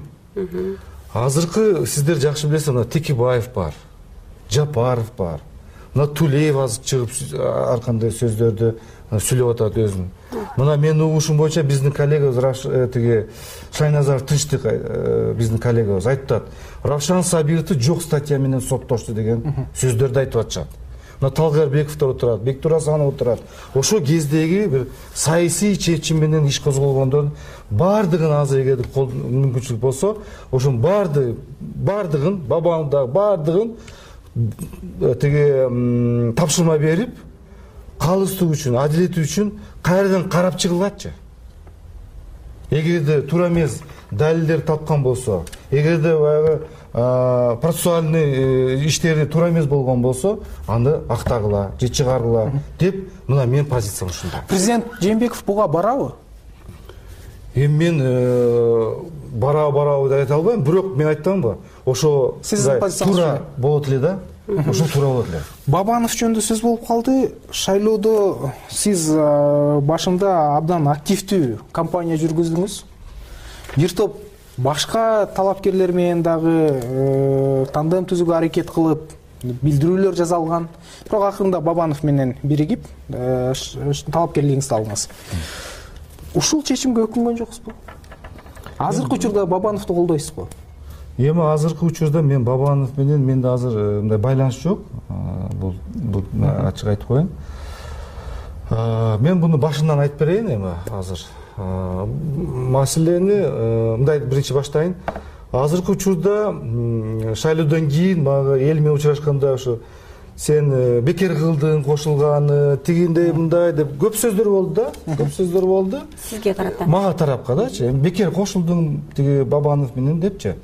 Азыркы сиздер жакшы билесиздер, мына Текебаев бар, Жапаров бар. Мына Тулеев азыр чыгып ар кандай сөздөрдү сүйлөп атат өзүн. Мына менин угушум боюнча биздин коллегабыз тиги Шайназар Тынчтык биздин коллегабыз айтат. Равшан Сабировду жок статья менен соттошту деген сөздөрдү айтып атышат. Мына Талгарбековдор отурат, Бектур Асанов отурат. Ошол кездеги бир саясий чечим менен иш козголгондордун бардыгын азыр эгер мүмкүнчүлүк болсо, ошонун барды бардыгын, Бабановдагы бардыгын тиги тапшырма берип, калыстык үчүн, адилет үчүн кайрадан карап чыгылгачы. Эгерде туура эмес далилдер тапкан болсо, эгерде баягы процессуальный иштери туура эмес болгон болсо, аны актагыла, же чыгаргыла деп, мына менин позициям ушундай. Президент Жээнбеков буга барабы? Эми мен барабы барабы деп айта албайм, бирок мен айттымбы, ошо туура болот эле да. Ошол туура болот эле. Бабанов жөнүндө сөз болуп калды. Шайлоодо сиз башында абдан активдүү кампания жүргүздүңүз. Бир топ башка талапкерлер менен дагы тандем түзүүгө аракет кылып, билдирүүлөр жазалган. Бирок акырында Бабанов менен биригип талапкерлигиңизди алдыңыз. Ушул чечимге өкүнгөн жоксузбу? Азыркы учурда Бабановду колдойсузбу? Эми азыркы учурда мен Бабанов менен менде азыр мындай байланыш жок. Бул бул ачык айтып коеюн. Мен буну башынан айтып берейин эми азыр. Маселени мындай биринчи баштайын. Азыркы учурда шайлоодон кийин мага эл менен учурашканда ошо сен бекер кылдың, кошулганы, тигиндей мындай деп көп сөздөр болду да, көп сөздөр болду. Сизге карата. Мага тарапка дачы, бекер кошулдуң тиги Бабанов менен депчи.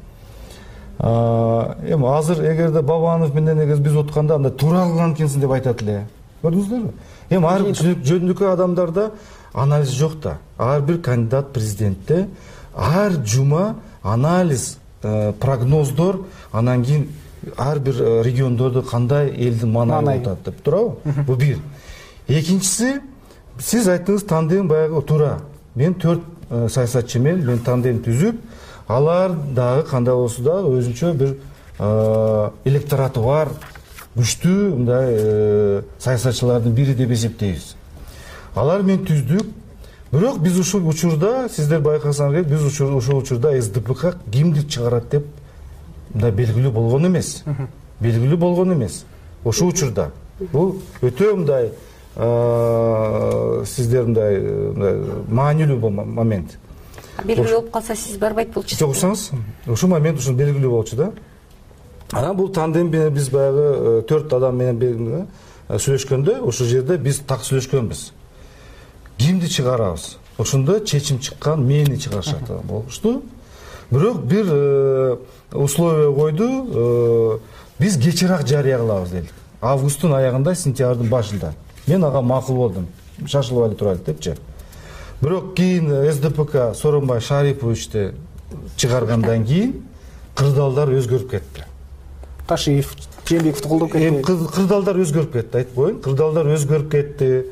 Эми азыр эгерде Бабанов менен эгер биз отканда анда туура кылган экенсиң деп айтат эле. Көрдүңүздөрбү? Эми ар жөнүндөгү адамдарда анализ жок да. Ар бир кандидат президентте ар жума анализ, прогноздор, анан кийин ар бир региондордо кандай элдин маанайы болуп атат деп турабы? Бул бир. Экинчиси, сиз айттыңыз тандем баягы туура. Мен төрт саясатчы менен мен тандем түзүп, алар дагы кандай болсо да өзүнчө бир электораты бар, күчтүү мындай саясатчылардын бири деп эсептейбиз. Алар мен түздүк. бирок биз ушул учурда сиздер байкасаңар керек, биз ушул учурда СДПК кимди чыгарат деп мындай белгилүү болгон эмес. Белгилүү болгон эмес. Ошол учурда бул өтө мындай сиздер мындай маанилүү момент. Белгилүү болуп калса сиз барбайт болчусуз. Жок, ушуңуз ушул момент ушул белгилүү болчу да. Анан бул тандем биз баягы төрт адам менен сүйлөшкөндө ушул жерде биз так сүйлөшкөнбүз. Кимди чыгарабыз? Ошондо чечим чыккан, мени чыгарышат болушту. Бирок бир условие койду, биз кечирээк жарыя кылабыз дедик. Августтун аягында, сентябрдын башында. Мен ага макул болдум. Шашылып эле турайлы депчи. Бирок кийин СДПК Сооронбай Шариповичти чыгаргандан кийин кырдаалдар өзгөрүп кетти. Ташиев, Жээнбековду колдоп кетти. Кырдаалдар өзгөрүп кетти, айтып коеюн. Кырдаалдар өзгөрүп кетти.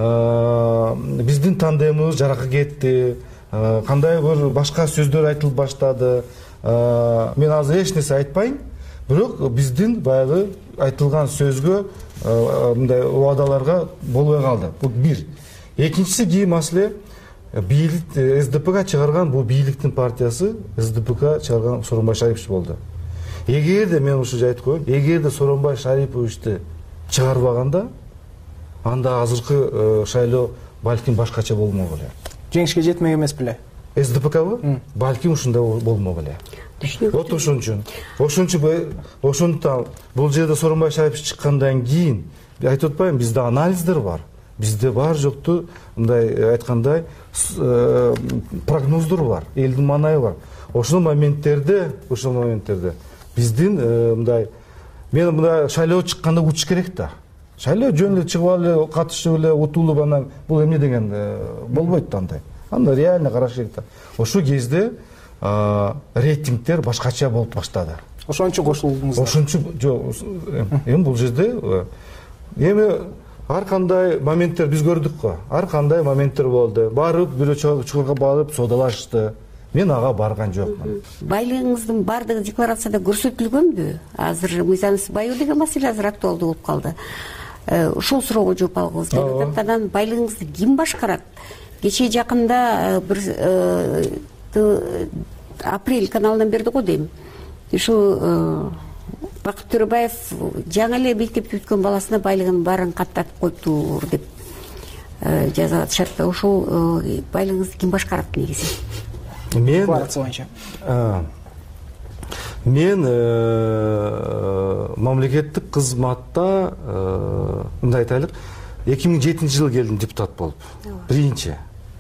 Биздин тандемибиз жаракка кетти. Кандай бир башка сөздөр айтылып баштады. Мен азыр эч нерсе айтпайм. Бирок биздин баягы айтылган сөзгө, мындай убадаларга болбой калды. Бул бир. Экинчиси кийин маселе бийлик СДПК чыгарган бул бийликтин партиясы СДПК чыгарган Сооронбай Шарипович болду. Эгерде мен ушул айтып коеюн, эгерде Сооронбай Шариповичти чыгарбаганда, анда азыркы шайлоо балким башкача болмок эле. Жеңишке жетмек эмес беле? СДПКбы? Балким ушундай болмок эле. Вот ошон үчүн. Ошон үчүн ошондуктан бул жерде Сооронбай Шарипович чыккандан кийин айтып атпайбы, бизде анализдер бар. Бизде бар жокту мындай айткандай прогноздор бар, элдин маанайы бар. Ошол моменттерде, ошол моменттерде биздин мындай мен мындай шайлоо чыкканда учуш керек да. Шайлоо жөн эле чыгып алып, катышып эле утулуп анан бул эмне деген болбойт да андай. Анда реально караш керек да. Ошол кезде рейтингдер башкача болуп баштады. Ошон үчүн кошулдуңуздар. Ошон үчүн жок, эми бул жерде эми ар кандай моменттер биз көрдүк го. Ар кандай моменттер болду. Барып бирөө чугурга барып содалашты. Мен ага барган жокмун. Байлыгыңыздын бардыгы декларацияда көрсөтүлгөнбү? Азыр мыйзамсыз байоо деген маселе азыр актуалдуу болуп калды. Ушул суроого жооп алгыбыз келет. Анан байлыгыңызды ким башкарат? Кечээ жакында бир апрель каналынан берди го дейм. Ушу Бакыт Төрөбаев жаңы эле мектепти бүткөн баласына байлыгынын баарын каттатып коюптур деп жазып атышат. Ошол байлыгыңызды ким башкарат негизи? Мен мен мамлекеттик кызматта мындай айтайлык, эки миң жетинчи жылы келдим депутат болуп. Биринчи.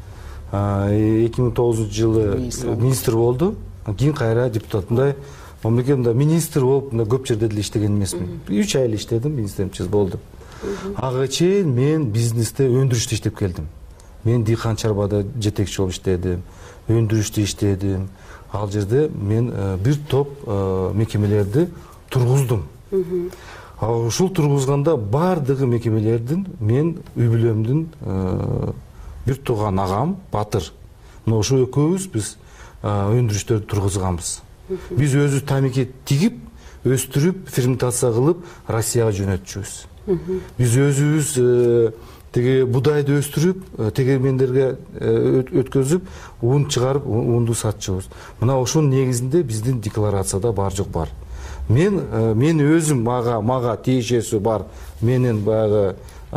эки миң тогузунчу жылы министр болду. Кийин кайра депутат. Мындай мамлекетимде министр болуп көп жерде деле иштеген эмесмин. үч ай эле иштедим, министрчиз болдум. Ага чейин мен бизнесте, өндүрүштө иштеп келдим. Мен дыйкан чарбада жетекчи болуп иштедим, өндүрүштө иштедим. Ал жерде мен бир топ мекемелерди тургуздум. Ушул тургузганда бардыгы мекемелердин мен үй бүлөмдүн бир тууган агам Батыр. Мына ошол экөөбүз биз өндүрүштөрдү тургузганбыз. Биз өзүбүз тамеки тигип, өстүрүп, ферментация кылып Россияга жөнөтчүбүз. Биз өзүбүз теге будайды өстүрүп, тегермендерге өткөзүп, ун чыгарып, унду сатчубуз. Мына ошонун негизинде биздин декларацияда бар жок бар. Мен мен өзүм мага мага тиешеси бар менин баягы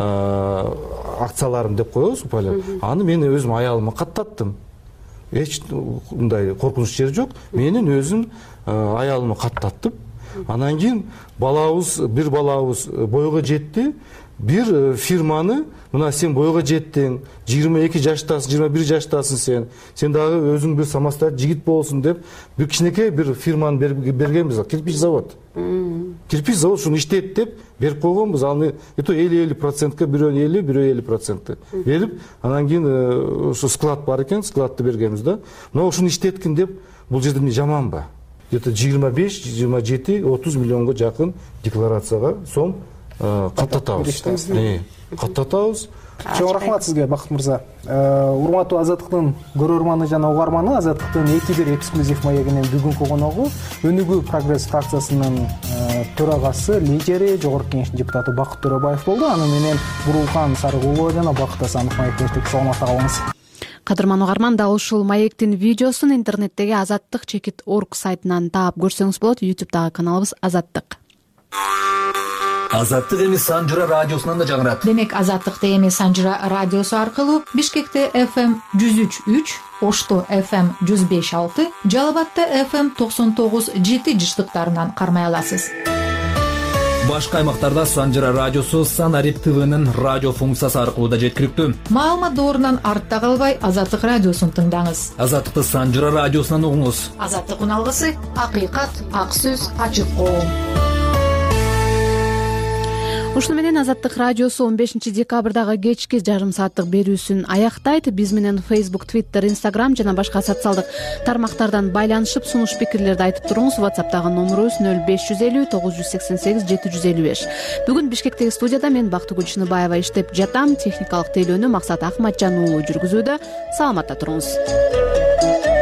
акцияларым деп коебуз, упайлап. Аны мен өзүм аялыма каттаттым. Эч мындай коркунуч жери жок. Менин өзүм аялыма каттаттым. Анан кийин балабыз, бир балабыз бойго жетти. Бир фирманы, мына сен бойго жеттиң, жыйырма эки жаштасың, жыйырма бир жаштасың сен. Сен дагы өзүң бир самостоятельный жигит болсун деп бир кичинекей бир фирманы бергенбиз, кирпич завод. Кирпич завод ушуну иштет деп берип койгонбуз. Аны ето элүү процентке, бирөө элүү, бирөө элүү процентке берип, анан кийин ошо склад бар экен, складты бергенбиз да. Мына ушуну иштеткин деп, бул жерде эмне жаманбы? Где-то жыйырма беш, жыйырма жети, отуз миллионго жакын декларацияга сом каттатабыз. Каттатабыз. Чоң рахмат сизге, Бакыт мырза. Урматтуу Азаттыктын көрөрманы жана угарманы, Азаттыктын эки бир эксклюзив маегинин бүгүнкү коногу Өнүгүү Прогресс фракциясынын төрагасы, лидери, жогорку кеңештин депутаты Бакыт Төрөбаев болду. Аны менен Бурулхан Сарыгулова жана Бакыт Асанов маек бердик. Саламатта калыңыз. кадырман угарман, дал ушул маектин видеосун интернеттеги азаттык чекит орг сайтынан таап көрсөңүз болот. ютубтагы каналыбыз Азаттык. Азаттык эми Санжыра радиосунан да жаңырат. Демек Азаттыкты эми Санжыра радиосу аркылуу Бишкекте эф эм жүз үч үч, Ошто эф эм жүз беш алты, Жалал Абадта эф эм токсон тогуз жети жыштыктарынан кармай аласыз. Башка аймактарда Санжыра радиосу Санарип ТВнын радио функциясы аркылуу да жеткиликтүү. Маалымат доорунан артта калбай Азаттык радиосун тыңдаңыз. Азаттыкты Санжыра радиосунан угуңуз. Азаттыктын алгысы акыйкат, ак сөз, ачык коом. Ушуну менен Азаттык радиосу он бешинчи декабрдагы кечки жарым сааттык берүүсүн аяктайт. Биз менен Facebook, Twitter, Instagram жана башка социалдык тармактардан байланышып, сунуш пикирлерди айтып туруңуз. WhatsApp'тагы номерубуз нөл беш жүз элүү тогуз жүз сексен сегиз жети жүз элүү беш. Бүгүн Бишкектеги студияда мен Бактыгүл Чыныбаева иштеп жатам. Техникалык тейлөөнү Максат Акматжан уулу жүргүзүүдө. Саламатта туруңуз.